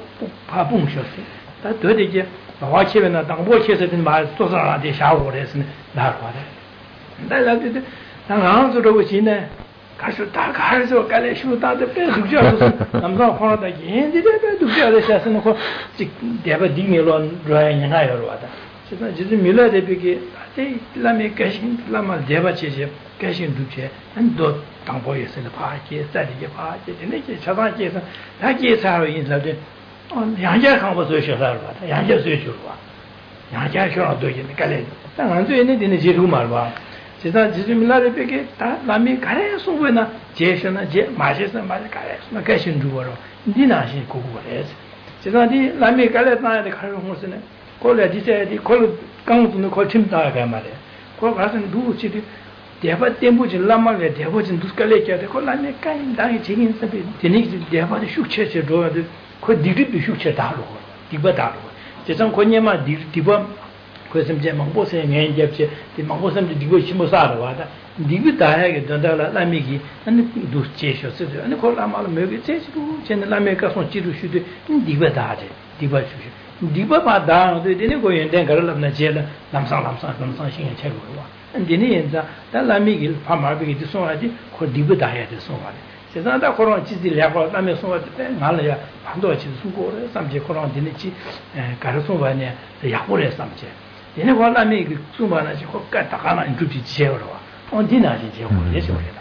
A: 파붕셨어. 다 되게 와치면은 당보체서든 말 소사라데 샤오레스는 나와래. 나라데 당한서로 지네. 가서 다 가서 갈래 쉬다데 배수자서 남자 혼자다 인디데 두자데 샤스는 거 대바 디밀론 로야냐요 와다. 그래서 지금 밀라데 비게 아테 라메 가신 라마 대바체제 가신 두체 안도 당보에서 파게 싸리게 파게 되네게 차단께서 다게 사로 인사데 양자 강보서 쇼라로 와다 양자 소쇼로 와 양자 쇼라도 이제 갈래 당한도에는 되는 지루 말봐 제가 지금 밀라데 비게 다 라메 가래 송고나 제셔나 제 마셔서 말 가래 나 가신 두어로 니나시 고고래서 제가 이 라메 가래 나야 가래 홍스네 콜레 디세디 콜 강도는 콜 팀다가 말이야. 콜 가서 누구지 대바 템부지 라마게 대보진 두스칼레게 콜라네 까인다이 지긴 sab이 되니 대바의 슈체체 도와도 그 디립이 슈체 다로 디바다로 제정 권예마 디바 그래서 이제 망보세 내인접체 디 망보선데 디고 심어사로 와다 디비다하게 don다라 라미기 아니 두스체셔서 아니 콜라마로 메게 체치도 제나라메가 손치도 슈데 디바다제 디바슈 디바바다 되네 고연된 가르람나 제라 남상 신의 책으로 안디니 인자 달라미길 파마비기 디송하지 코 디바다야 디송하지 세상다 코로나 지질이라고 남에 송하지 말이야 반도치 수고를 삼제 코로나 디니치 가르송바네 야보레 삼제 얘네 관람이 그 수만은 저 까딱하나 인주지 지어로 어디나지 지어 예시 오래다.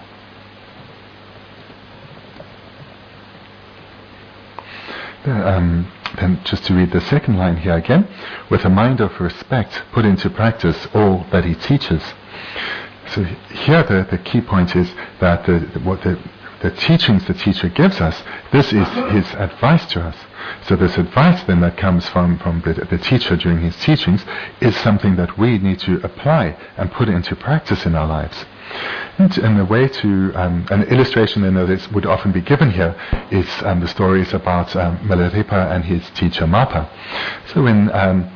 B: Then just to read the second line here again, with a mind of respect, put into practice all that he teaches. So here the key point is that the teachings the teacher gives us, this is his advice to us. So this advice then that comes from the teacher during his teachings is something that we need to apply and put into practice in our lives. And a way to, an illustration I know that would often be given here is the stories about Milarepa and his teacher Mapa. So when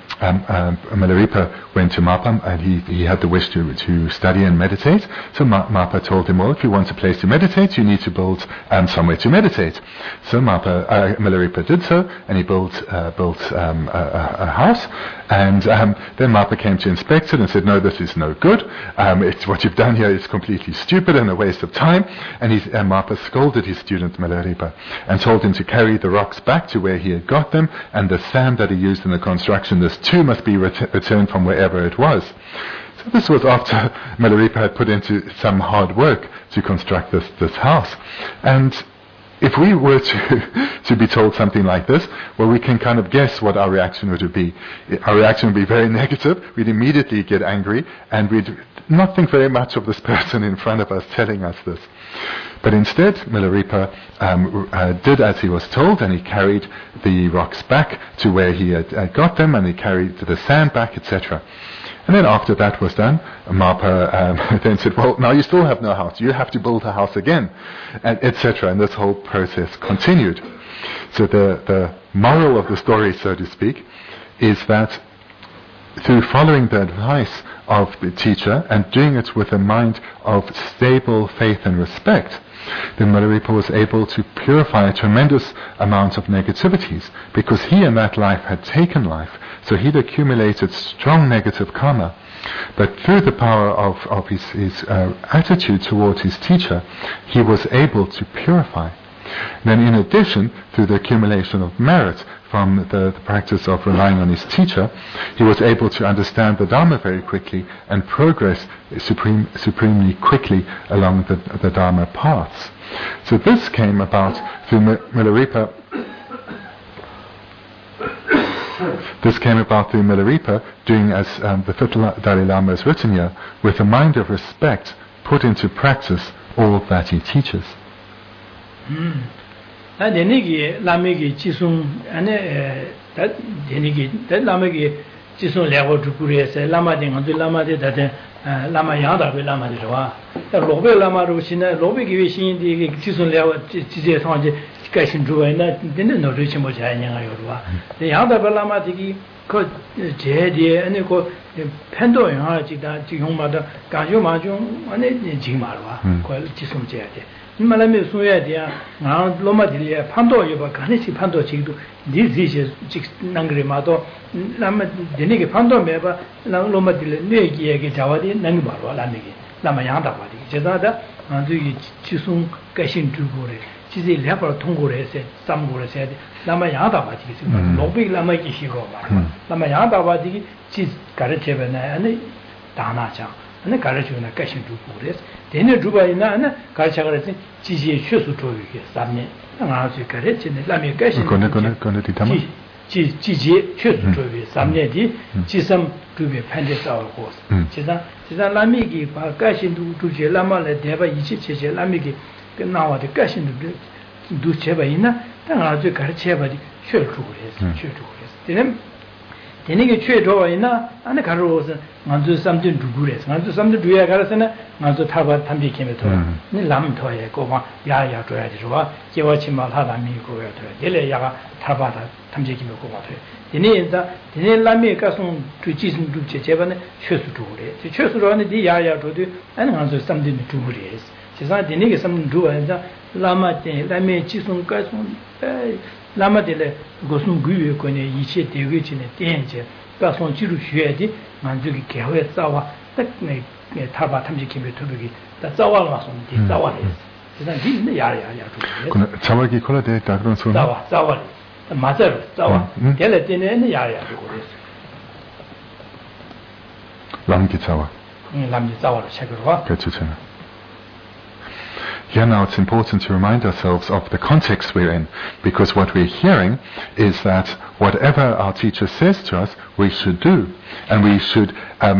B: Milarepa went to Mapa and he had the wish to study and meditate, so Mapa told him, well, if you want a place to meditate, you need to build somewhere to meditate. So Milarepa did so, and he built a house, and then Mapa came to inspect it and said, no, this is no good. What you've done here is completely stupid and a waste of time. And Mapa scolded his student Milarepa and told him to carry the rocks back to where he had got them, and the sand that he used in the construction, this too must be returned from wherever it was. So this was after Milarepa had put into some hard work to construct this house. And if we were to be told something like this, well, we can kind of guess what our reaction would be. Our reaction would be very negative. We'd immediately get angry, and we'd not think very much of this person in front of us telling us this. But instead, Milarepa did as he was told, and he carried the rocks back to where he had got them, and he carried the sand back, etc. And then after that was done, Mapa then said, well, now you still have no house. You have to build a house again, etc. And this whole process continued. So the moral of the story, so to speak, is that through following the advice of the teacher and doing it with a mind of stable faith and respect, then Milarepa was able to purify a tremendous amount of negativities, because he in that life had taken life, so he'd accumulated strong negative karma. But through the power of his attitude towards his teacher, he was able to purify. Then in addition, through the accumulation of merit from the practice of relying on his teacher, he was able to understand the Dharma very quickly and progress supremely quickly along the Dharma paths. So this came about through Milarepa. This came about through Milarepa doing as the fifth Dalai Lama has written here, with a mind of respect, put into practice all that he teaches.
A: Denigi Lamigi Chisum and that Denigi, that Lamigi Chisum level to Pures, Lama Ding, Lama de that Lama Yada with Lama de Roa, the Robe Lama Rusina, Robe Givishin, the Chisum level, Chisum, Cashin Drew, and that didn't know Richard Mojayanga. The Yada Lama Digi, could Jedi, and you go Pendo in Hajida, Jihumada, Gajo Majum, and Jimarwa, called Chisum Jedi. Malame Suyadia, now Lomadilia, Pando, Kanisi Pando Chidu, this is Nangrimato, Lama Denigi Pando Meba, Lomadilla, Negi Javadi, Nangibaro, Lamigi, Lamayanda Badi, Jazada, and do Chisum Gashin Tugure. She's a leper Tungure said, Samgure said, Lamayanda Badi, Lobi Lamaki Shiro, Lamayanda Badi, she's Karatevana and Danacha. And the carriage in a cashin to Pures. Then a Drubaina and a Karchagarati, Chizi Shusu to Samne, and as you carriage in the Lami Cashin. Chizi Shusu to Samne, Chisam to be pended our horse. Chisa Lamigi, Cashin to Jelama, Deva Ichi Lamigi, now the Cashin to do Chevaina, and as you carriage Shur to Tenigi trade over in and the carros and do something to Gures, and do something to Yagarasana, and to Taba Tambi came to Lam Toya, Goma, Yaya to Adjua, Yawachima Hadami go to Dele Yaga, Tabata, Tamjiki Goma. The name that the name Lami Casson to Chisun to Chevan, Chus to it. The Chus run the Yaya to do, and answer something to Gures. She's not the nigger something to do, and Lama, Lami Chisun Casson. Lama de Gosum Gu, Ichi, the rich in a danger, Gasson Chiru Shuedi, Manduki Kawe Zawa, that may Taba Tamji came to be that Zawa was on the Zawa is. Isn't the Yaya to
B: Zawaki Colade, Dagon
A: Zawa, Zawa, the mother, Zawa, Teletin and the Yaya to this.
B: Lamgitawa. Here now it's important to remind ourselves of the context we're in, because what we're hearing is that whatever our teacher says to us, we should do, and we should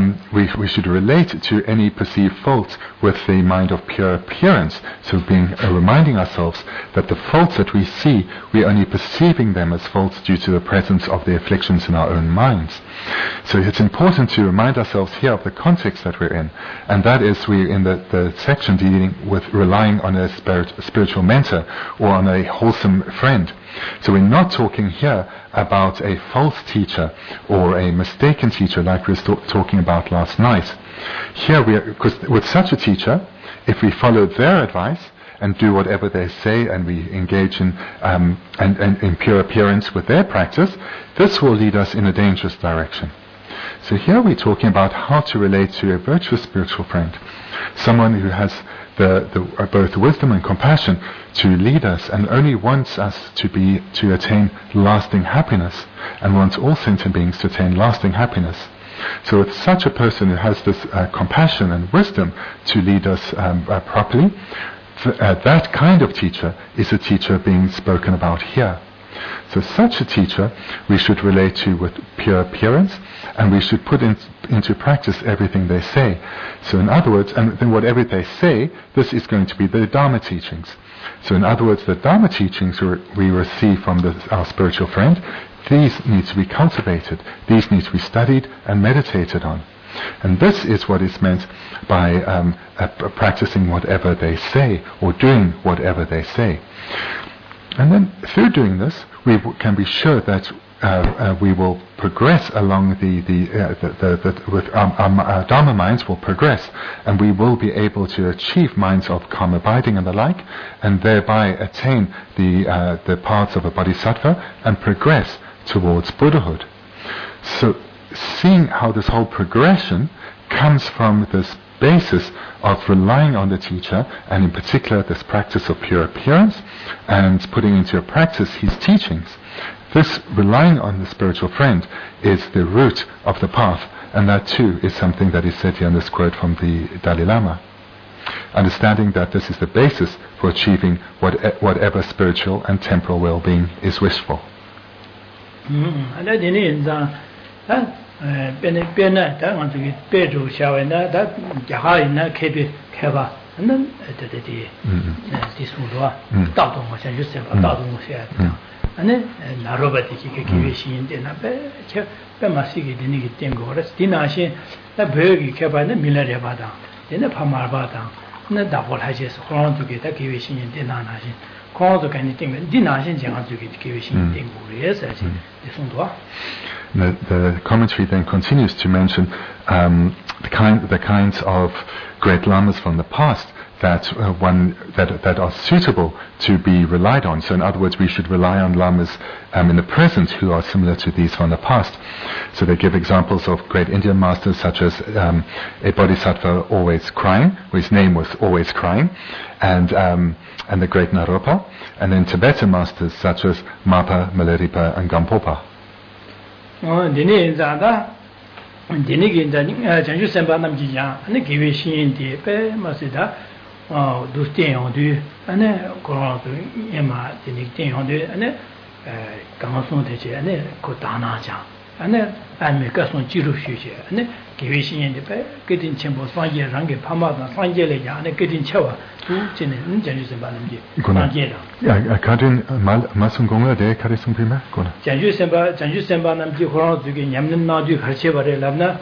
B: relate to any perceived faults with the mind of pure appearance. So reminding ourselves that the faults that we see, we're only perceiving them as faults due to the presence of the afflictions in our own minds. So it's important to remind ourselves here of the context that we're in, and that is we're in the section dealing with relying on a spiritual mentor or on a wholesome friend. So we're not talking here about a false teacher or a mistaken teacher like we were talking about last night. Here because with such a teacher, if we follow their advice and do whatever they say, and we engage in in pure appearance with their practice, this will lead us in a dangerous direction. So here we're talking about how to relate to a virtuous spiritual friend, someone who has both wisdom and compassion to lead us, and only wants us to attain lasting happiness, and wants all sentient beings to attain lasting happiness. So with such a person who has this compassion and wisdom to lead us properly, that kind of teacher is a teacher being spoken about here. So such a teacher we should relate to with pure appearance, and we should put into practice everything they say. So in other words, and then whatever they say, this is going to be the Dharma teachings. So in other words, the Dharma teachings we receive from our spiritual friend, these need to be cultivated, these need to be studied and meditated on. And this is what is meant by practicing whatever they say, or doing whatever they say. And then through doing this, we can be sure that we will progress along with our Dharma minds will progress, and we will be able to achieve minds of calm abiding and the like, and thereby attain the paths of a bodhisattva and progress towards Buddhahood. So seeing how this whole progression comes from this basis of relying on the teacher, and in particular this practice of pure appearance, and putting into practice his teachings. This relying on the spiritual friend is the root of the path, and that too is something that is said here in this quote from the Dalai Lama. Understanding that this is the basis for achieving whatever spiritual and temporal well-being is wished for.
A: ane narobati ki kiweshin de na be che be masigi de ni tengo res dinashin la begi ke ba ne milare ba da de ne phamar ba da ne da bol haje so khon tu ge ta kiweshin de na na shin khon tu kan ni tengo dinashin jang tu ge kiweshin tengo res sa shin de son do.
B: The commentary then continues to mention the kinds of great lamas from the past that are suitable to be relied on. So in other words, we should rely on lamas in the present who are similar to these from the past. So they give examples of great Indian masters such as a bodhisattva always crying, whose name was always crying, and the great Naropa, and then Tibetan masters such as Mapa, Milarepa, and Gampopa.
A: Dini Janju Semba Namji Yang, and the Givishin de Pe Masida, do stay on du, and a Koran to Emma, the Nick on du, and a Gamason Teche, and a Kotana Jang, and a Mikason Jiru Future, and a Givishin de Pe, getting Chambos, Fanje, Rangi, Pama, Fanje, and a getting Chawa, two Janju Semba Namji.
B: I can't Masungonga de Karisum Prima?
A: Janju Semba Namji Koran to get Yaman Nadu Hachevare Labna,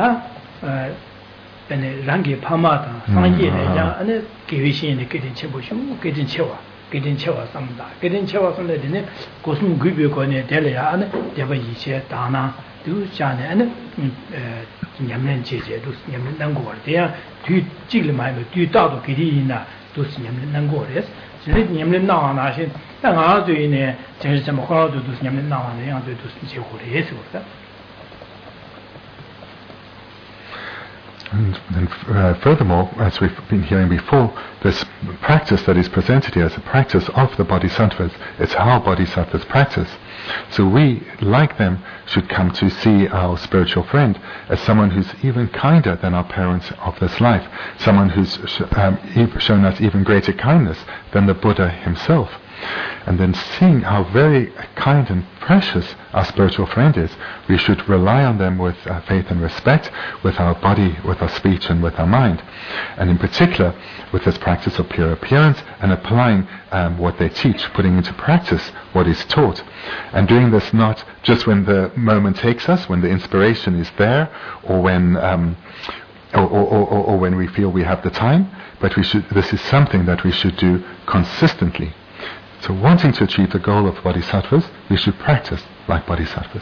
A: Rangi Pamata, Fanje, and a Givishin, the getting Chabushu, getting Chewa, Samda, getting Chewa from the dinner, Cosmo Gubu, Delia, and Devayiche, Dana, do Chan, and Yaman Cheche, do Yaman Nangor, there, two Chiglamai, two Tado Kirina, do Yaman Nangores. Yaman now, and I said, I'll do in a change some crowd to do Yaman now, and I'll do to
B: And furthermore, as we've been hearing before, this practice that is presented here is a practice of the bodhisattvas. It's how bodhisattvas practice. So we, like them, should come to see our spiritual friend as someone who's even kinder than our parents of this life, someone who's shown us even greater kindness than the Buddha himself. And then seeing how very kind and precious our spiritual friend is, we should rely on them with faith and respect, with our body, with our speech and with our mind. And in particular, with this practice of pure appearance and applying what they teach, putting into practice what is taught. And doing this not just when the moment takes us, when the inspiration is there, or when or when we feel we have the time, but this is something that we should do consistently. So wanting to achieve the goal of bodhisattvas, we should practice like bodhisattvas.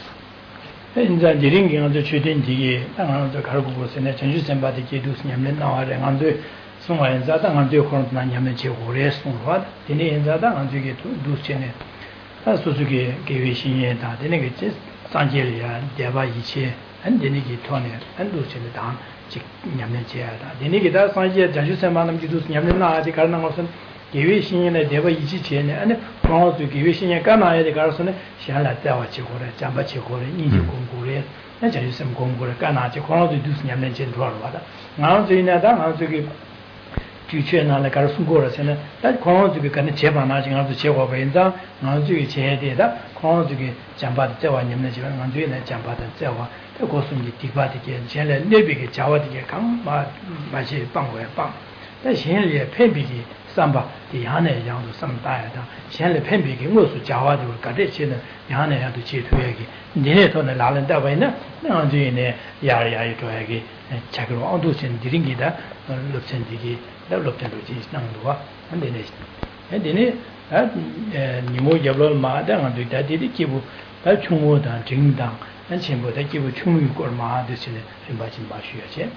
A: Givi Shin Deva Ichi Chen and Pronto Givi Shin Kana de Garsone, Shala Tawa Chikore, Jamba Chikore, Niji Kungure, and Jerusalem Kungure, Kana, Chikoro to do Snyamen Chen Dwarwada. Now to Inada, now to give Chuchen and the Karsungora, and that Kono to be kind of Chebana, to Chewa Venza, now to get Chedda, Kono to get Jamba Tewa, Yamnaji, and doing a Jamba and Tewa, the Gosum Tibati and Chelle, Nebig, Chawati, come, Bashi Bangway Bang. That's Henry Pebigi. Samba, the Hane Yang to some diet, Shanley Pembi, Musu Java, Kadechin, Yane to Chituagi, Dineton and Lalanda Vena, now doing a Yari to Agi, and Chakro Ondusin, Diringida, Lupsendigi, developed into Jis Nangua, and then it. And then it, Nimo Jabal Mada, and do that did Kibu, that Chumo and Jingdang, and Chimbo, that Kibu Chumu Gorma, this in Bachin Bashu.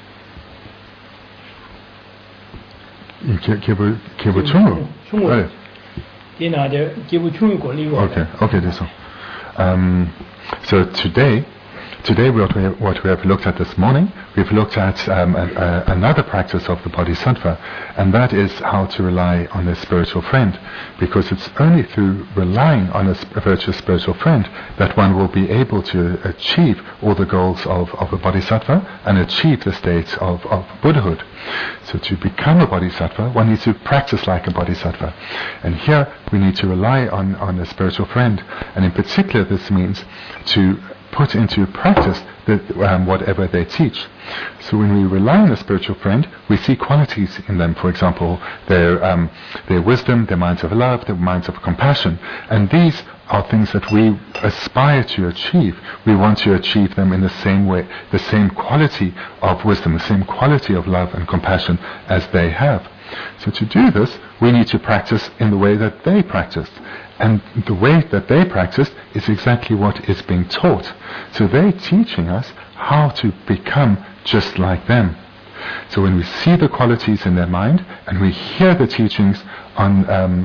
B: Okay, this one. So today what we have looked at this morning, we've looked at another practice of the Bodhisattva, and that is how to rely on a spiritual friend, because it's only through relying on a virtuous spiritual friend that one will be able to achieve all the goals of a Bodhisattva and achieve the state of Buddhahood. So to become a Bodhisattva, one needs to practice like a Bodhisattva. And here we need to rely on a spiritual friend, and in particular this means to put into practice whatever they teach. So when we rely on a spiritual friend, we see qualities in them. For example, their wisdom, their minds of love, their minds of compassion, and these are things that we aspire to achieve. We want to achieve them in the same way, the same quality of wisdom, the same quality of love and compassion as they have. So to do this, we need to practice in the way that they practiced. And the way that they practiced is exactly what is being taught. So they're teaching us how to become just like them. So when we see the qualities in their mind and we hear the teachings on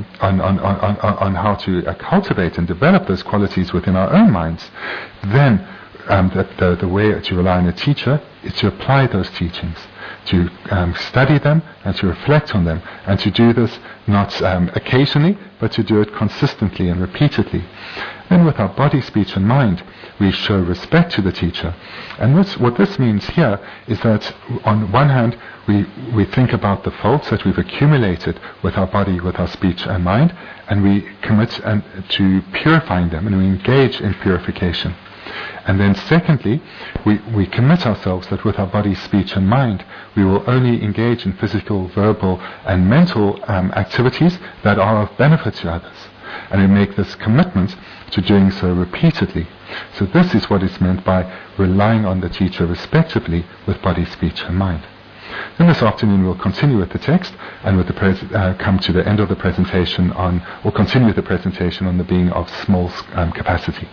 B: how to cultivate and develop those qualities within our own minds, then the way to rely on a teacher is to apply those teachings, to study them and to reflect on them, and to do this not occasionally, but to do it consistently and repeatedly. Then with our body, speech and mind, we show respect to the teacher. And what this means here is that on one hand, we think about the faults that we've accumulated with our body, with our speech and mind, and we commit to purifying them, and we engage in purification. And then secondly, we commit ourselves that with our body, speech and mind, we will only engage in physical, verbal and mental activities that are of benefit to others. And we make this commitment to doing so repeatedly. So this is what is meant by relying on the teacher respectively with body, speech and mind. Then this afternoon we'll continue with the text and with come to the end of the presentation continue the presentation on the being of small capacity.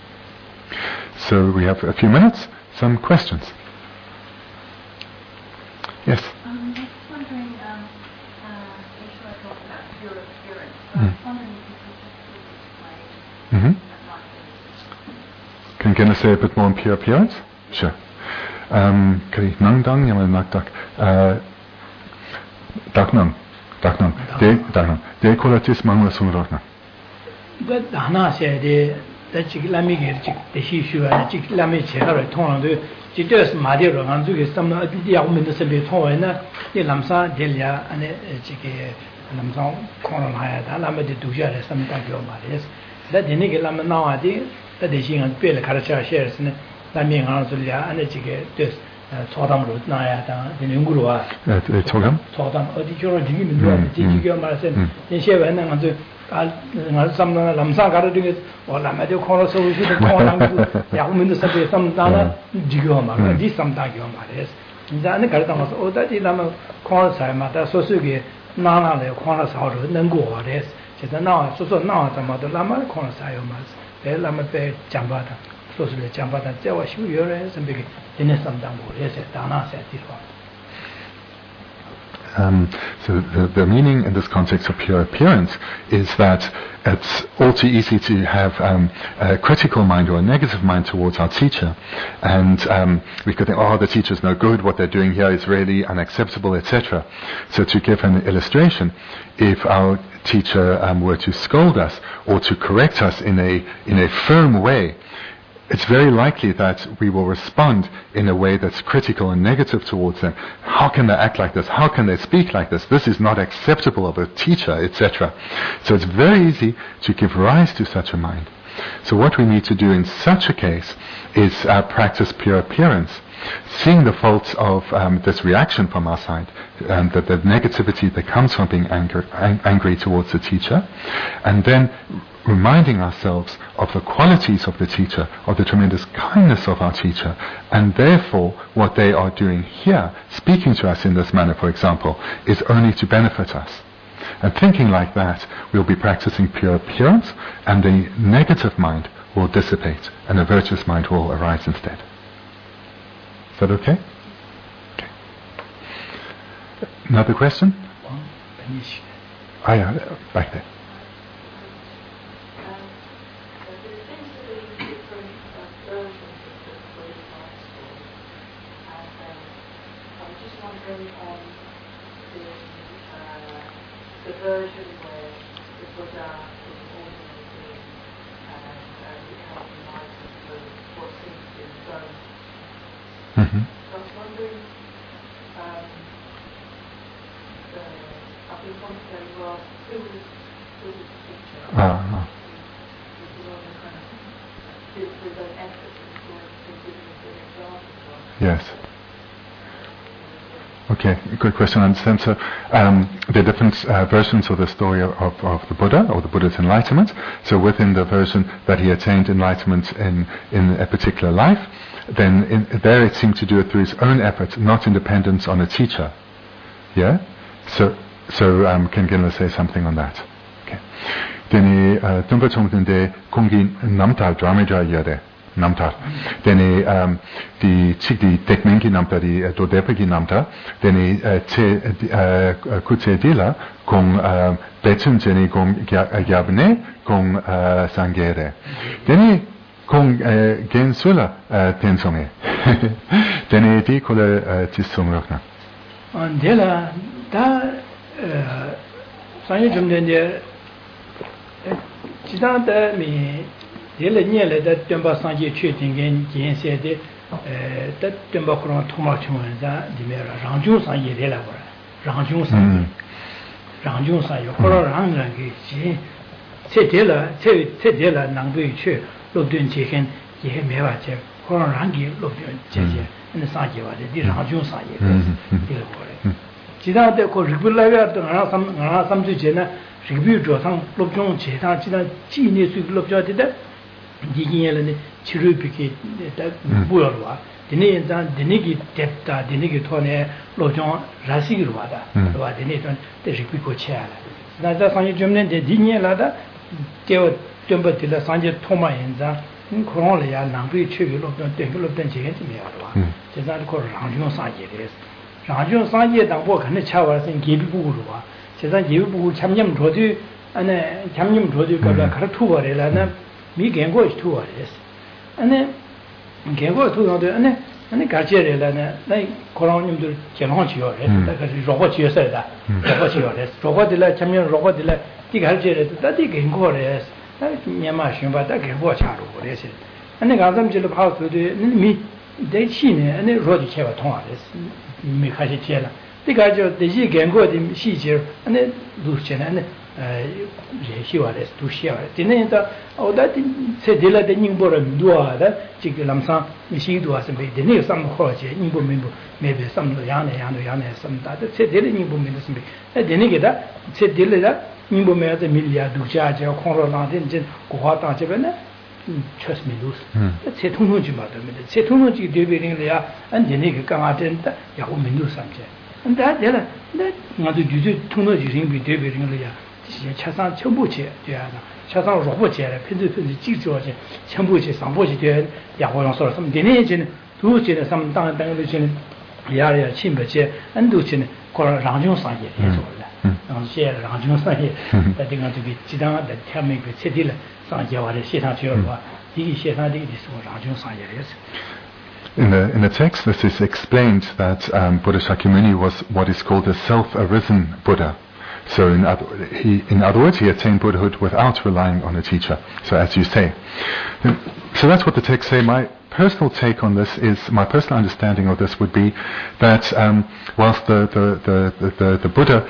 B: So we have a few minutes. Some questions? Yes?
C: I was wondering, Ishwar talked about pure appearance. I was wondering if you could just explain that.
B: Can I say a bit more on pure appearance? Sure. Kari Nangdang Yaman Nakdak Daknang De Kolatis Mangla Sunrokna.
A: But Hana said that Chiklami the Hishu and Chiklami Cherry Ton, she does Madero and Zuki, some of the Yamin Sabi Toina, the Lamsa, Delia, and Chiki Lamsa, Coron Hayat, Alama de Duja, some Takio Maris. That the Nigel Lamana, that the Sing and Bill Karacha shares, Laming Anzulia, and the Chiki, just Sodam Root Naya, the Nungurua, Sodam, or the Jordan, the Chiki Marsen, the Shevan and the some Lamsa got to do it, or Lamado Corner solution, Yamin Sabi, some Dana, Gioma, this some Dagioma, yes. Then the Cartamas, oh, that is Lama Corner Simata, Sosugi, Nana, the corners out of Nango, yes. Now, so now, the mother Lama Corner Siomas, the Lama Bay Jambata, Sosuli Jambata, there was yours and big dinner some Dango, yes, Dana said this one.
B: So the meaning in this context of pure appearance is that it's all too easy to have a critical mind or a negative mind towards our teacher, and we could think, oh, the teacher's no good, what they're doing here is really unacceptable, etc. So to give an illustration, if our teacher were to scold us or to correct us in a firm way, it's very likely that we will respond in a way that's critical and negative towards them. How can they act like this? How can they speak like this? This is not acceptable of a teacher, etc. So it's very easy to give rise to such a mind. So what we need to do in such a case is practice pure appearance, seeing the faults of this reaction from our side, the negativity that comes from being angry towards the teacher, and then reminding ourselves of the qualities of the teacher, of the tremendous kindness of our teacher, and therefore what they are doing here, speaking to us in this manner, for example, is only to benefit us. And thinking like that, we'll be practicing pure appearance, and the negative mind will dissipate, and a virtuous mind will arise instead. Is that okay? Okay. Another question? Yeah, back there.
C: The version where the Buddha is ordinary being and becomes enlightened for what seems to be thrown. So I was wondering, I've been wondering, well, who was the teacher? Is the one who kind of did his own effort and giving us an example?
B: Yes. Okay, good question. I understand. So there are different versions of the story of the Buddha, or the Buddha's enlightenment. So within the version that he attained enlightenment in a particular life, then there it seemed to do it through his own effort, not in dependence on a teacher. Yeah? So can Ginla say something on that? Okay. Then tumpa chongtende kongi namta dramaja yade. Namta. Then the chikdi tekmenki namta di dodepeki namta. Then kutse dila kong betun jeni kong gyabne kong sangere. Then kong gensula tensonge. Then di kola tisumrokna.
A: Dela da sanje jumdende chidanda mi dele nyele da temba sanje chötingen gense da temba kron thoma chungwa da dimera rangjung sanje dela bora rangjung sanje koro rangjang ge ji che dela nangbu chö lobdön chegen ye mewa che koro rangi lobdön cheje ene sanje wa de rangjung sanje dela bora chidanda ko ribula ya to ngara samju jena ribyu jo sang lobjong che ta chida chi ne su lobjo de 디기엘네 치료비게 다 보여와 디네 단 디네기 됐다 디네기 토네 로종 라시기로 와다 와 디네 돈 대식비고 치야라 나자 상이 좀네 디니엘라다 깨어 좀버들라 상제 토마엔자 그런래야 남비 치기로 돈 대기로 된 제게 미야와 제가 그 랑중 상제레스 랑중 상제 당보 근데 차와선 기비부로 와 제가 기비부 참념 조디 안에 참념 조디 거가 가르투 버래라나 미 gengo is two is ane gengo two no de ane 아니 가지래라네 나이 고랑님들 견황지요래 그래서 로봇 지어서다 로봇 지어래 로봇들라 참여 로봇들라 띠 가지래 다디 gen고래 냐마 신바다 gen고 차로 그래서 아니 가zam질로 파스도 미 대치네 아니 로디 제가 통하랬어 미 가지 제라 띠 가지고 대지 gen고디 시지 아니 루체네 아니 예시와레스 두시야 디네다 오다티 세딜라데 닝보라 두아다 지금 람상 미시도 와서베 디네 삼코제 닝보 멤보 메베 삼도 야네 삼다데 세딜레 닝보 멤보 심베 디네게다 세딜레다 닝보 메데 밀리아 두자제 콘로나데 진 고화다제베네 처스미루스 세통노지 마도메데 세통노지 데베링레야 안 디네게 강아덴다 야고 민두 삼제 근데 내가 나도 주주 통노지 링비 데베링레야 차상 전부체 돼야다. 차상 로봇체 편집편집 찍죠지 전부체 상부체 돼 야고용 소리 좀 되네지는 두체는 삼当的就是야야 침버체 안두체는 그런 랑중상에 해서라. 랑셰 랑중상에 다딩아 저기 지당한테 태메그 체딜 상제와의 시상표와 이 시상의 있어 랑중상에 해서
B: In the text, this is explained that Buddha Shakyamuni was what is called a self-arisen Buddha. So in other words, he attained Buddhahood without relying on a teacher. So as you say. So that's what the text say. My personal take on this is, my personal understanding of this would be that whilst the Buddha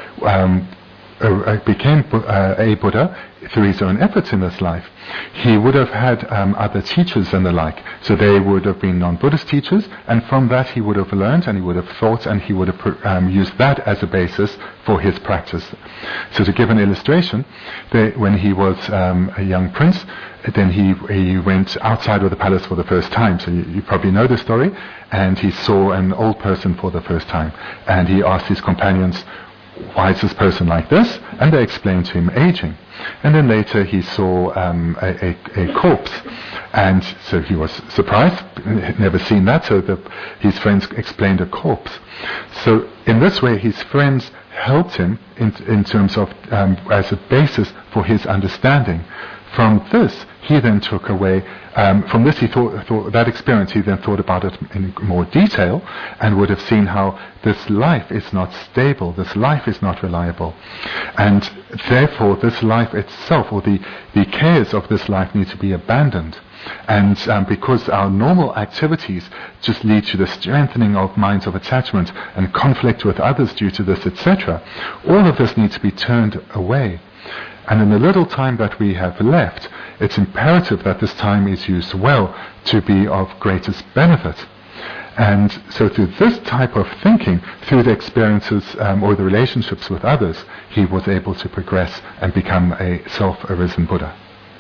B: became a Buddha through his own efforts in this life, he would have had other teachers and the like. So they would have been non-Buddhist teachers, and from that he would have learned and he would have thought and he would have used that as a basis for his practice. So to give an illustration, when he was a young prince, then he went outside of the palace for the first time. So you probably know the story. And he saw an old person for the first time. And he asked his companions, why is this person like this? And they explained to him aging. And then later he saw a corpse. And so he was surprised, never seen that, so his friends explained a corpse. So in this way his friends helped him in terms of as a basis for his understanding. From this, he then took away, from this he thought that experience, he then thought about it in more detail and would have seen how this life is not stable, this life is not reliable. And therefore this life itself, or the cares of this life, need to be abandoned. And because our normal activities just lead to the strengthening of minds of attachment and conflict with others due to this, etc., all of this needs to be turned away. And in the little time that we have left, it's imperative that this time is used well to be of greatest benefit. And so through this type of thinking, through the experiences or the relationships with others, he was able to progress and become a self-arisen Buddha.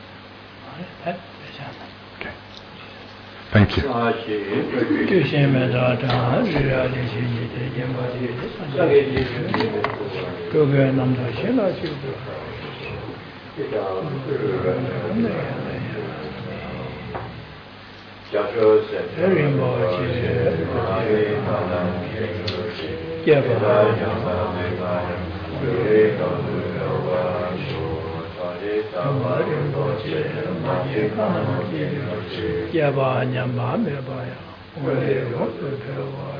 B: Okay. Thank you.
A: Yeah,